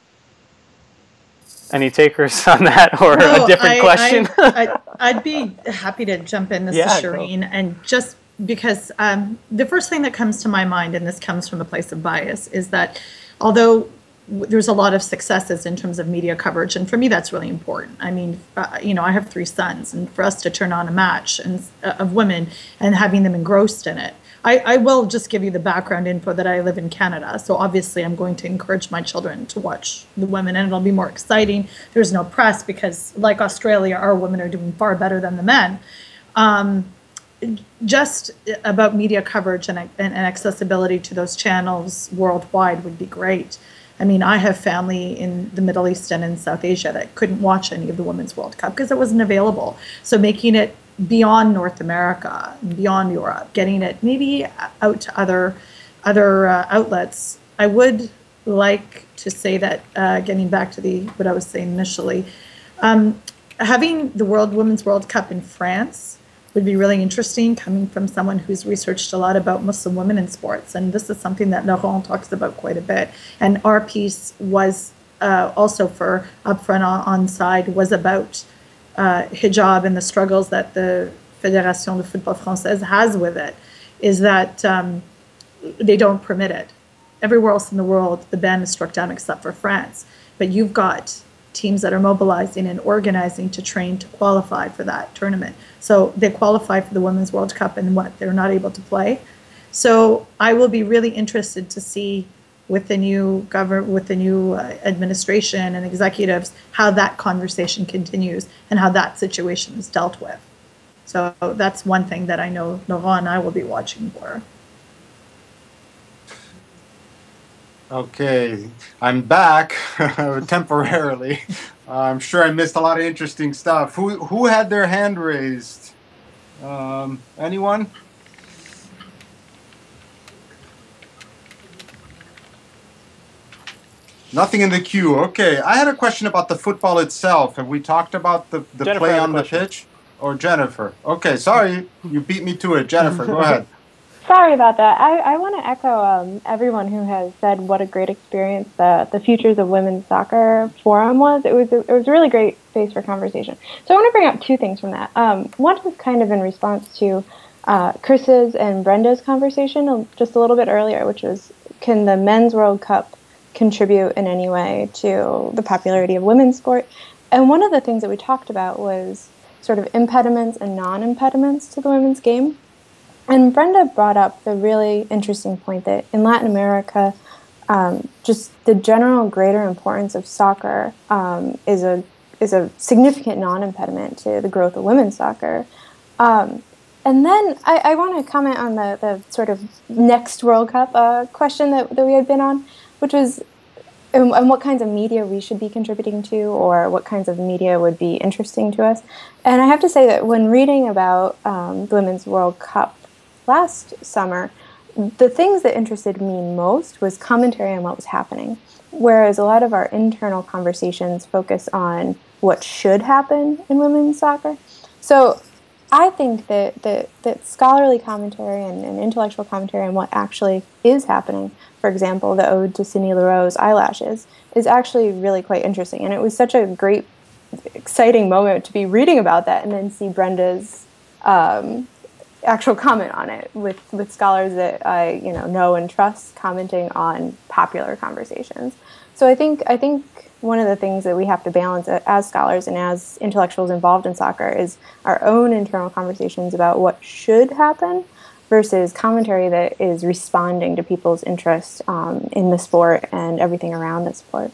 Any takers on that, or no, a different I, question? I, I, I'd be happy to jump in. This Yeah, is Shireen, go. and just because um, the first thing that comes to my mind, and this comes from a place of bias, is that although there's a lot of successes in terms of media coverage, and for me that's really important. I mean, uh, you know, I have three sons, and for us to turn on a match and uh, of women and having them engrossed in it. I, I will just give you the background info that I live in Canada, so obviously I'm going to encourage my children to watch the women, and it'll be more exciting. There's no press because, like Australia, our women are doing far better than the men. Um, just about media coverage and, and, and accessibility to those channels worldwide would be great. I mean, I have family in the Middle East and in South Asia that couldn't watch any of the Women's World Cup because it wasn't available. So making it beyond North America, beyond Europe, getting it maybe out to other other uh, outlets. I would like to say that, uh, getting back to the what I was saying initially, um, having the World Women's World Cup in France would be really interesting, coming from someone who's researched a lot about Muslim women in sports. And this is something that Laurent talks about quite a bit. And our piece was uh, also for Upfront on Side was about uh, hijab and the struggles that the Fédération de Football Française has with it, is that um, they don't permit it. Everywhere else in the world, the ban is struck down except for France. But you've got teams that are mobilizing and organizing to train to qualify for that tournament. So they qualify for the Women's World Cup, and what, they're not able to play. So I will be really interested to see with the new government, with the new uh, administration and executives, how that conversation continues and how that situation is dealt with. So that's one thing that I know Laurent and I will be watching for. Okay, I'm back temporarily. Uh, I'm sure I missed a lot of interesting stuff. Who who had their hand raised? Um, anyone? Nothing in the queue. Okay, I had a question about the football itself. Have we talked about the, the Jennifer play had a on the question. pitch? Or Jennifer? Okay, sorry, you beat me to it. Jennifer, go ahead. Sorry about that. I, I want to echo um, everyone who has said what a great experience the, the Futures of Women's Soccer Forum was. It was it was a really great space for conversation. So I want to bring up two things from that. Um, one is kind of in response to uh, Chris's and Brenda's conversation just a little bit earlier, which was, can the Men's World Cup contribute in any way to the popularity of women's sport? And one of the things that we talked about was sort of impediments and non-impediments to the women's game. And Brenda brought up the really interesting point that in Latin America, um, just the general greater importance of soccer um, is a is a significant non-impediment to the growth of women's soccer. Um, and then I, I want to comment on the, the sort of next World Cup uh, question that, that we had been on, which was and, and what kinds of media we should be contributing to, or what kinds of media would be interesting to us. And I have to say that when reading about um, the Women's World Cup last summer, the things that interested me most was commentary on what was happening, whereas a lot of our internal conversations focus on what should happen in women's soccer. So I think that that, that scholarly commentary and, and intellectual commentary on what actually is happening, for example, the Ode to Cindy LaRoe's Eyelashes, is actually really quite interesting. And it was such a great, exciting moment to be reading about that and then see Brenda's um, actual comment on it with, with scholars that I you know know and trust commenting on popular conversations. So I think I think one of the things that we have to balance as scholars and as intellectuals involved in soccer is our own internal conversations about what should happen versus commentary that is responding to people's interest um, in the sport and everything around the sport.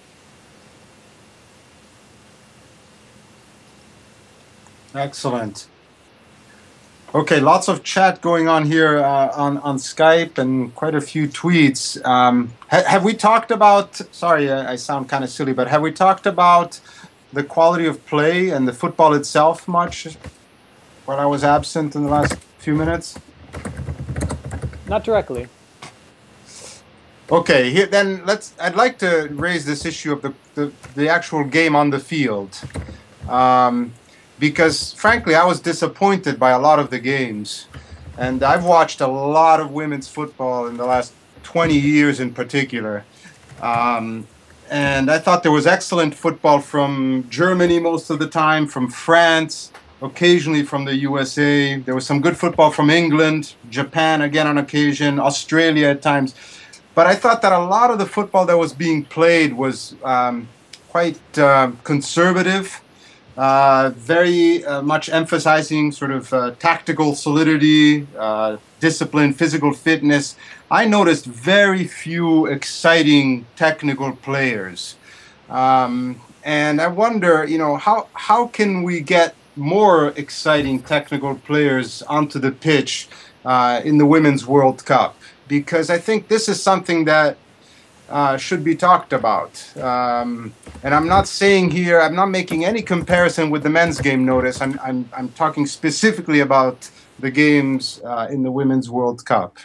Excellent. Okay, lots of chat going on here uh, on, on Skype and quite a few tweets. Um, ha- have we talked about, sorry, I, I sound kind of silly, but have we talked about the quality of play and the football itself much while I was absent in the last few minutes? Not directly. Okay, here, then let's, I'd like to raise this issue of the, the, the actual game on the field. Um, Because, frankly, I was disappointed by a lot of the games. And I've watched a lot of women's football in the last twenty years in particular. Um, and I thought there was excellent football from Germany most of the time, from France, occasionally from the U S A. There was some good football from England, Japan again on occasion, Australia at times. But I thought that a lot of the football that was being played was um, quite uh, conservative. Uh, very uh, much emphasizing sort of uh, tactical solidity, uh, discipline, physical fitness. I noticed very few exciting technical players. Um, and I wonder, you know, how, how can we get more exciting technical players onto the pitch uh, in the Women's World Cup? Because I think this is something that Uh, should be talked about. Um, and I'm not saying here, I'm not making any comparison with the men's game, notice. I'm, I'm, I'm talking specifically about the games uh, in the Women's World Cup.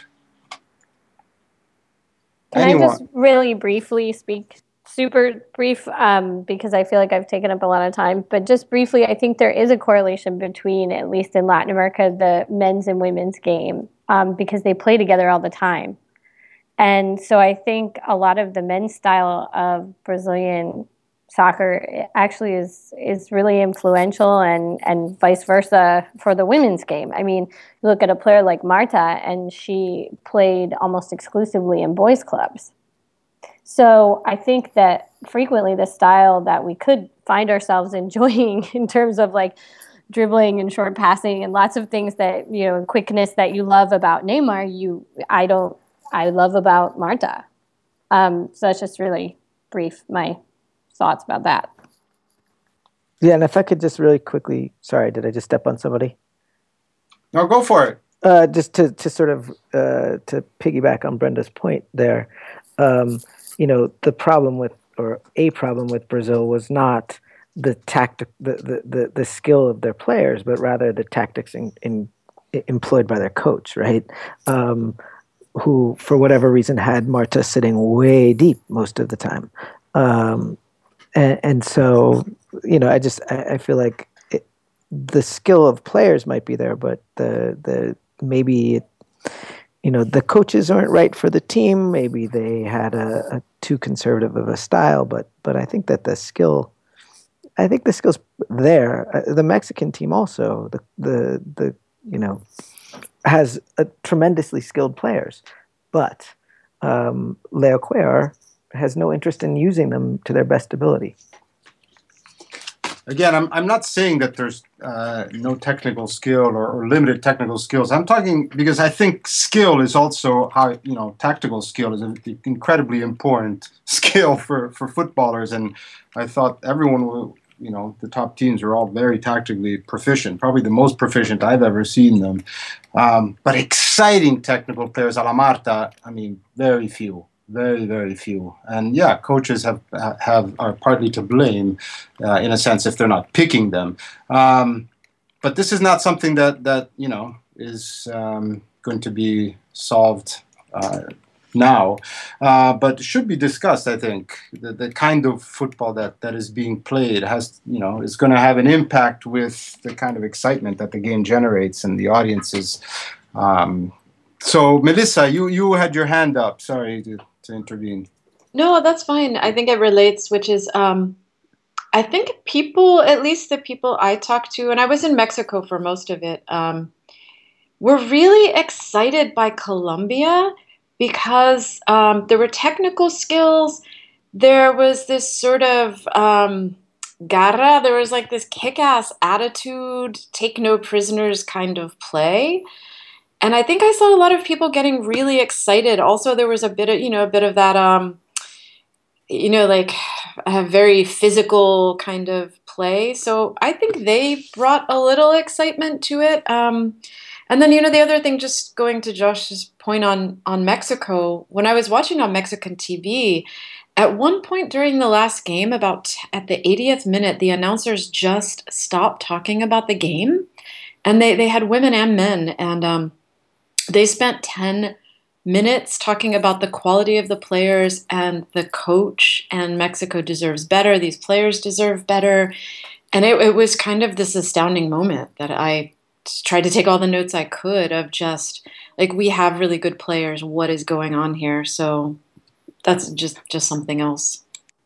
Can Anyone? I just really briefly speak, super brief, um, because I feel like I've taken up a lot of time, but just briefly, I think there is a correlation between, at least in Latin America, the men's and women's game, um, because they play together all the time. And so I think a lot of the men's style of Brazilian soccer actually is is really influential, and, and vice versa for the women's game. I mean, you look at a player like Marta, and she played almost exclusively in boys' clubs. So I think that frequently the style that we could find ourselves enjoying in terms of like dribbling and short passing and lots of things that, you know, quickness that you love about Neymar, you I don't I love about Marta. Um, so that's just really brief, my thoughts about that. Yeah, and if I could just really quickly, sorry, did I just step on somebody? No, go for it. Uh, just to, to sort of uh, to piggyback on Brenda's point there, um, you know, the problem with, or a problem with Brazil was not the tactic, the, the, the, the skill of their players, but rather the tactics in, in employed by their coach, right? Um, who, for whatever reason, had Marta sitting way deep most of the time. Um, and, and so, you know, I just I, I feel like it, the skill of players might be there, but the the maybe it, you know, the coaches aren't right for the team. Maybe they had a, a too conservative of a style, but but I think that the skill, I think the skill's there. Uh, the Mexican team also, the the the you know, has a tremendously skilled players, but um, Leo Cuellar has no interest in using them to their best ability. Again, I'm I'm not saying that there's uh, no technical skill or, or limited technical skills. I'm talking because I think skill is also how, you know, tactical skill is an incredibly important skill for, for footballers. And I thought everyone will, you know, the top teams are all very tactically proficient, probably the most proficient I've ever seen them. Um, but exciting technical players a la Marta, I mean, very few. Very, very few. And yeah, coaches have have are partly to blame, uh, in a sense, if they're not picking them. Um, but this is not something that, that you know, is um, going to be solved uh, now. Uh, but should be discussed, I think. The, the kind of football that, that is being played has, you know, is going to have an impact with the kind of excitement that the game generates and the audiences. Um, so, Melissa, you, you had your hand up. Sorry to... to intervene. No, that's fine. I think it relates, which is, um, I think people, at least the people I talked to, and I was in Mexico for most of it, um, were really excited by Colombia because um, there were technical skills. There was this sort of um, garra. There was like this kick-ass attitude, take no prisoners kind of play. And I think I saw a lot of people getting really excited. Also, there was a bit of, you know, a bit of that, um, you know, like a very physical kind of play. So I think they brought a little excitement to it. Um, and then, you know, the other thing, just going to Josh's point on, on Mexico, when I was watching on Mexican T V, at one point during the last game, about t- at the eightieth minute, the announcers just stopped talking about the game. And they, they had women and men. And, um, they spent ten minutes talking about the quality of the players and the coach, and Mexico deserves better. These players deserve better. And it, it was kind of this astounding moment that I tried to take all the notes I could of just, like, we have really good players. What is going on here? So that's just, just something else.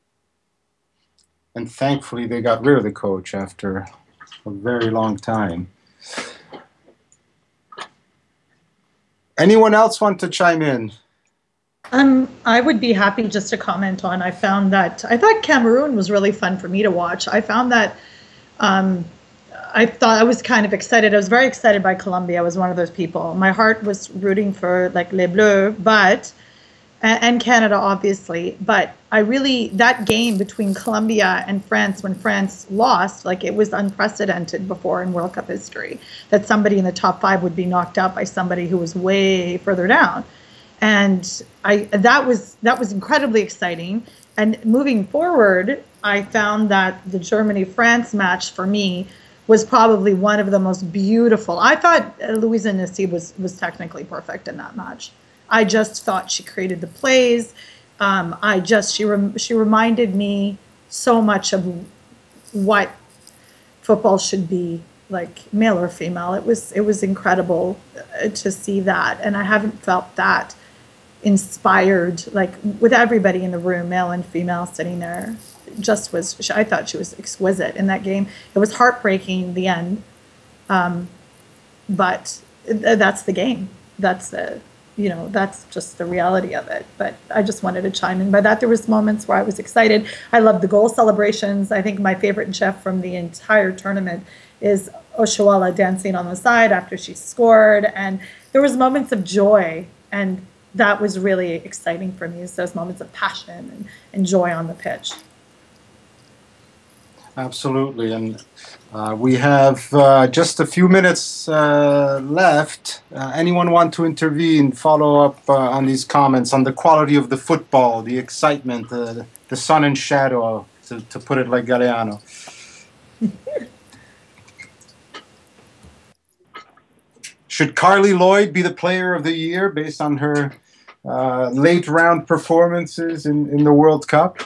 And thankfully they got rid of the coach after a very long time. Anyone else want to chime in? Um, I would be happy just to comment on, I found that, I thought Cameroon was really fun for me to watch. I found that, um, I thought I was kind of excited. I was very excited by Colombia. I was one of those people. My heart was rooting for like Les Bleus, but, and, and Canada obviously, but I really, that game between Colombia and France, when France lost, like it was unprecedented before in World Cup history, that somebody in the top five would be knocked out by somebody who was way further down. And I that was that was incredibly exciting. And moving forward, I found that the Germany-France match for me was probably one of the most beautiful. I thought Luisa Nissi was, was technically perfect in that match. I just thought she created the plays. Um, I just, she rem, she reminded me so much of what football should be, like male or female. It was, it was incredible to see that. And I haven't felt that inspired, like with everybody in the room, male and female sitting there. It just was, I thought she was exquisite in that game. It was heartbreaking, the end. Um, but that's the game. That's the, you know, that's just the reality of it. But I just wanted to chime in by that. There was moments where I was excited. I loved the goal celebrations. I think my favorite Jeff from the entire tournament is Oshoala dancing on the side after she scored. And there was moments of joy. And that was really exciting for me, is those moments of passion and, and joy on the pitch. Absolutely. And uh, we have uh, just a few minutes uh, left. Uh, anyone want to intervene, follow up uh, on these comments on the quality of the football, the excitement, uh, the sun and shadow, to, to put it like should Carly Lloyd be the player of the year based on her uh, late round performances in, in the World Cup?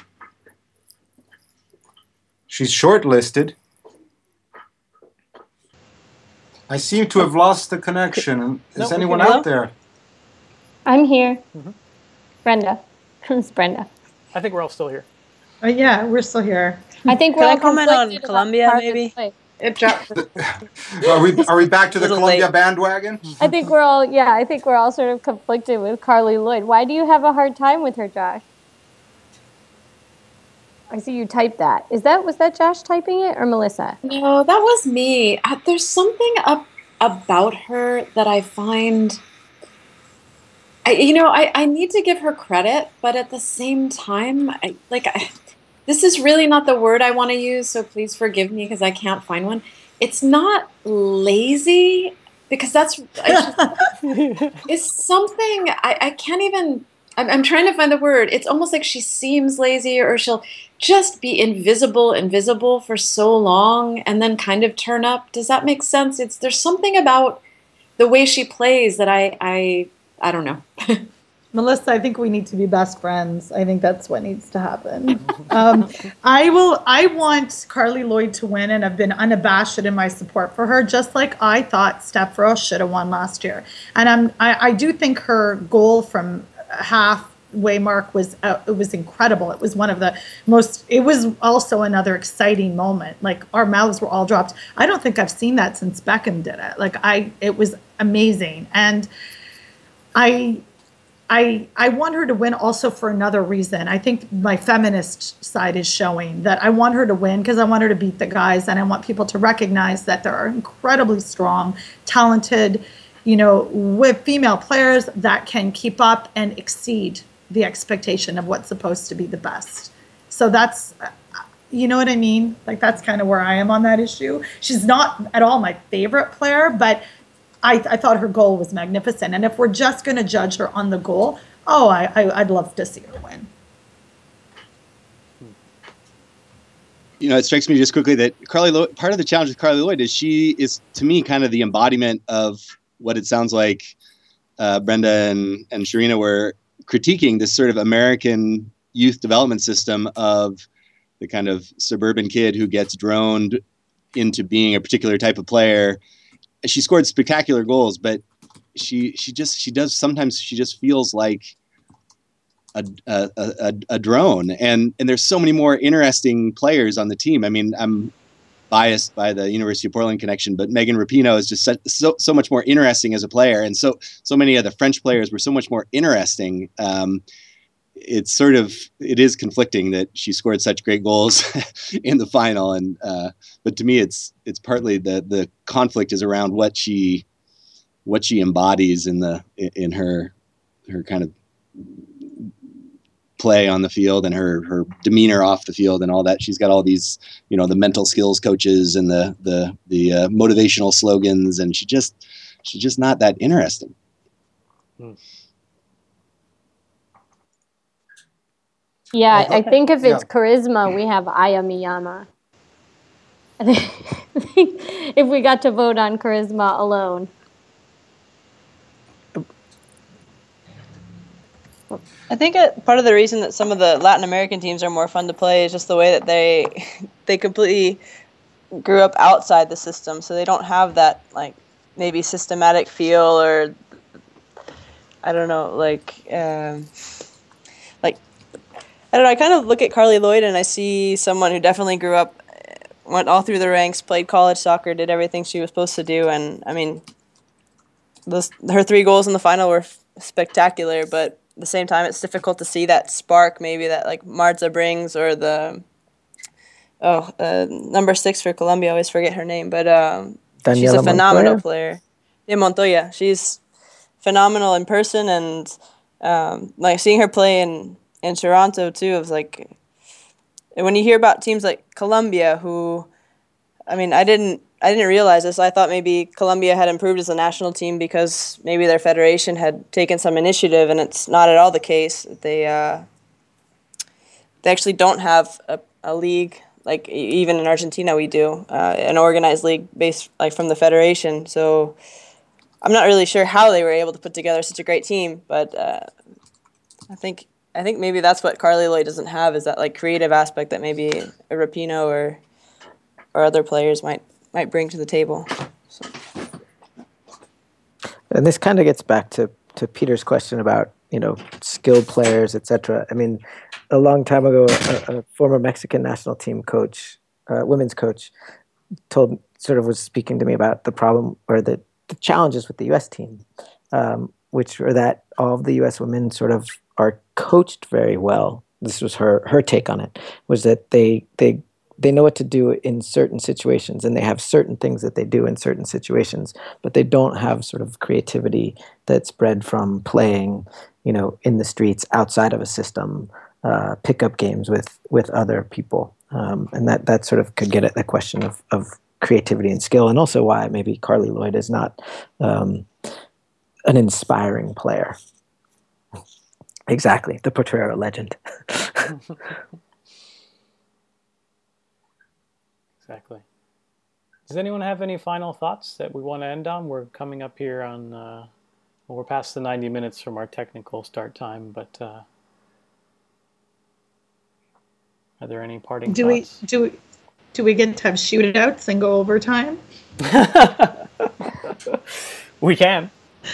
She's shortlisted. I seem to have lost the connection. Is No, anyone hello? out there? I'm here. Mhm. Brenda. It's Brenda. I think we're all still here. Uh, yeah, we're still here. I think Can we're I all comment on conflicted about Colombia, Carly maybe? Lloyd. It dropped. Are we are we back to the Little Columbia late. bandwagon? I think we're all, yeah, I think we're all sort of conflicted with Carly Lloyd. Why do you have a hard time with her, Josh? I see you typed that. Is that, was that Josh typing it or Melissa? No, that was me. Uh, There's something up about her that I find. I, you know, I, I need to give her credit, but at the same time, I, like, I, this is really not the word I want to use, so please forgive me because I can't find one. It's not lazy, because that's I just, it's something I, I can't even. I'm, I'm trying to find the word. It's almost like she seems lazy, or she'll just be invisible, invisible for so long, and then kind of turn up. Does that make sense? It's there's something about the way she plays that I I I don't know. Melissa, I think we need to be best friends. I think that's what needs to happen. Um, I will. I want Carly Lloyd to win, and I've been unabashed in my support for her, just like I thought Steph Ross should have won last year. And I'm. I, I do think her goal from halfway mark was uh, it was incredible. It was one of the most. It was also another exciting moment. Like our mouths were all dropped. I don't think I've seen that since Beckham did it. Like I. It was amazing, and I. I, I want her to win also for another reason. I think my feminist side is showing that I want her to win because I want her to beat the guys, and I want people to recognize that there are incredibly strong, talented, you know, with female players that can keep up and exceed the expectation of what's supposed to be the best. So that's, you know what I mean? Like that's kind of where I am on that issue. She's not at all my favorite player, but I, I thought her goal was magnificent. And if we're just going to judge her on the goal, oh, I, I, I'd love to see her win. You know, it strikes me just quickly that Carly Lloyd, part of the challenge with Carly Lloyd is she is, to me, kind of the embodiment of what it sounds like uh, Brenda and, and Sharina were critiquing, this sort of American youth development system of the kind of suburban kid who gets droned into being a particular type of player. She scored spectacular goals, but she she just she does sometimes she just feels like a a, a, a drone, and and there's so many more interesting players on the team. I mean, I'm biased by the University of Portland connection, but Megan Rapinoe is just so, so so much more interesting as a player, and so so many of the French players were so much more interesting. Um, it's sort of it is conflicting that she scored such great goals in the final, and uh, but to me it's it's partly the the conflict is around what she what she embodies in the in her her kind of play on the field and her her demeanor off the field and all that. She's got all these, you know, the mental skills coaches and the the the uh, motivational slogans, and she just she's just not that interesting. Hmm. Yeah, I think if it's Yeah. charisma, we have Aya Miyama. I think if we got to vote on charisma alone. I think uh, part of the reason that some of the Latin American teams are more fun to play is just the way that they they completely grew up outside the system, so they don't have that like maybe systematic feel, or I don't know, like um, like I don't know. I kind of look at Carly Lloyd and I see someone who definitely grew up, went all through the ranks, played college soccer, did everything she was supposed to do, and I mean, those her three goals in the final were f- spectacular, but at the same time, it's difficult to see that spark maybe that like Marta brings, or the oh uh, number six for Colombia. I always forget her name, but um, she's a Daniela phenomenal Montoya? player. Yeah, Montoya. She's phenomenal in person, and um, like seeing her play in in Toronto too. It was like when you hear about teams like Colombia, who I mean, I didn't. I didn't realize this. I thought maybe Colombia had improved as a national team because maybe their federation had taken some initiative, and it's not at all the case. They uh, they actually don't have a, a league like even in Argentina we do, uh, an organized league based like from the federation. So I'm not really sure how they were able to put together such a great team, but uh, I think I think maybe that's what Carly Lloyd doesn't have, is that like creative aspect that maybe a Rapinoe or or other players might might bring to the table. So. And this kind of gets back to, to Peter's question about, you know, skilled players, et cetera. I mean, a long time ago, a, a former Mexican national team coach, uh, women's coach, told sort of was speaking to me about the problem or the, the challenges with the U S team, um, which are that all of the U S women sort of are coached very well. This was her her take on it, was that they they they know what to do in certain situations, and they have certain things that they do in certain situations, but they don't have sort of creativity that's bred from playing, you know, in the streets outside of a system, uh, pickup games with with other people, um, and that that sort of could get at the question of of creativity and skill, and also why maybe Carly Lloyd is not um, an inspiring player. Exactly, the Potrero legend. Exactly. Does anyone have any final thoughts that we want to end on? We're coming up here on, uh, well, we're past the ninety minutes from our technical start time, but uh, are there any parting do thoughts? we do we do we get to have shootouts and go overtime? We can.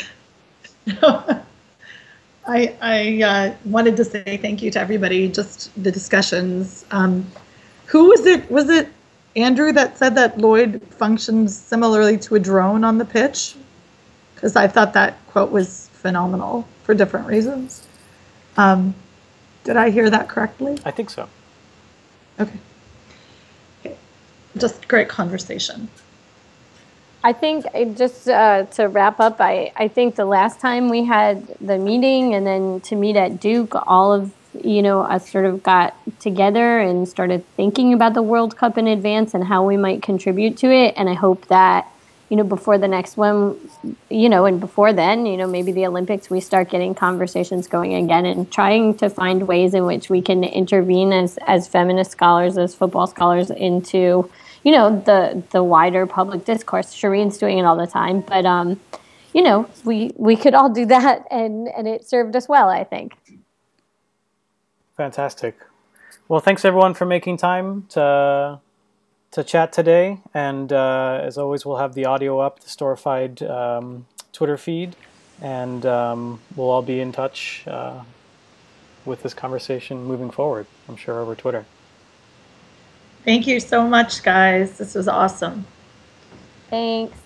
I I uh, wanted to say thank you to everybody. Just the discussions. Um, who was it? Was it Andrew that said that Lloyd functions similarly to a drone on the pitch? Because I thought that quote was phenomenal for different reasons. Um, did I hear that correctly? I think so. Okay. Okay. Just great conversation. I think it just uh, to wrap up, I, I think the last time we had the meeting and then to meet at Duke, all of, you know, us sort of got together and started thinking about the World Cup in advance and how we might contribute to it. And I hope that, you know, before the next one, you know, and before then, you know, maybe the Olympics, we start getting conversations going again and trying to find ways in which we can intervene as, as feminist scholars, as football scholars into, you know, the the wider public discourse. Shireen's doing it all the time, but, um, you know, we, we could all do that, and, and it served us well, I think. Fantastic. Well, thanks everyone for making time to to chat today. And uh, as always, we'll have the audio up, the Storified um, Twitter feed, and um, we'll all be in touch uh, with this conversation moving forward, I'm sure, over Twitter. Thank you so much, guys. This was awesome. Thanks.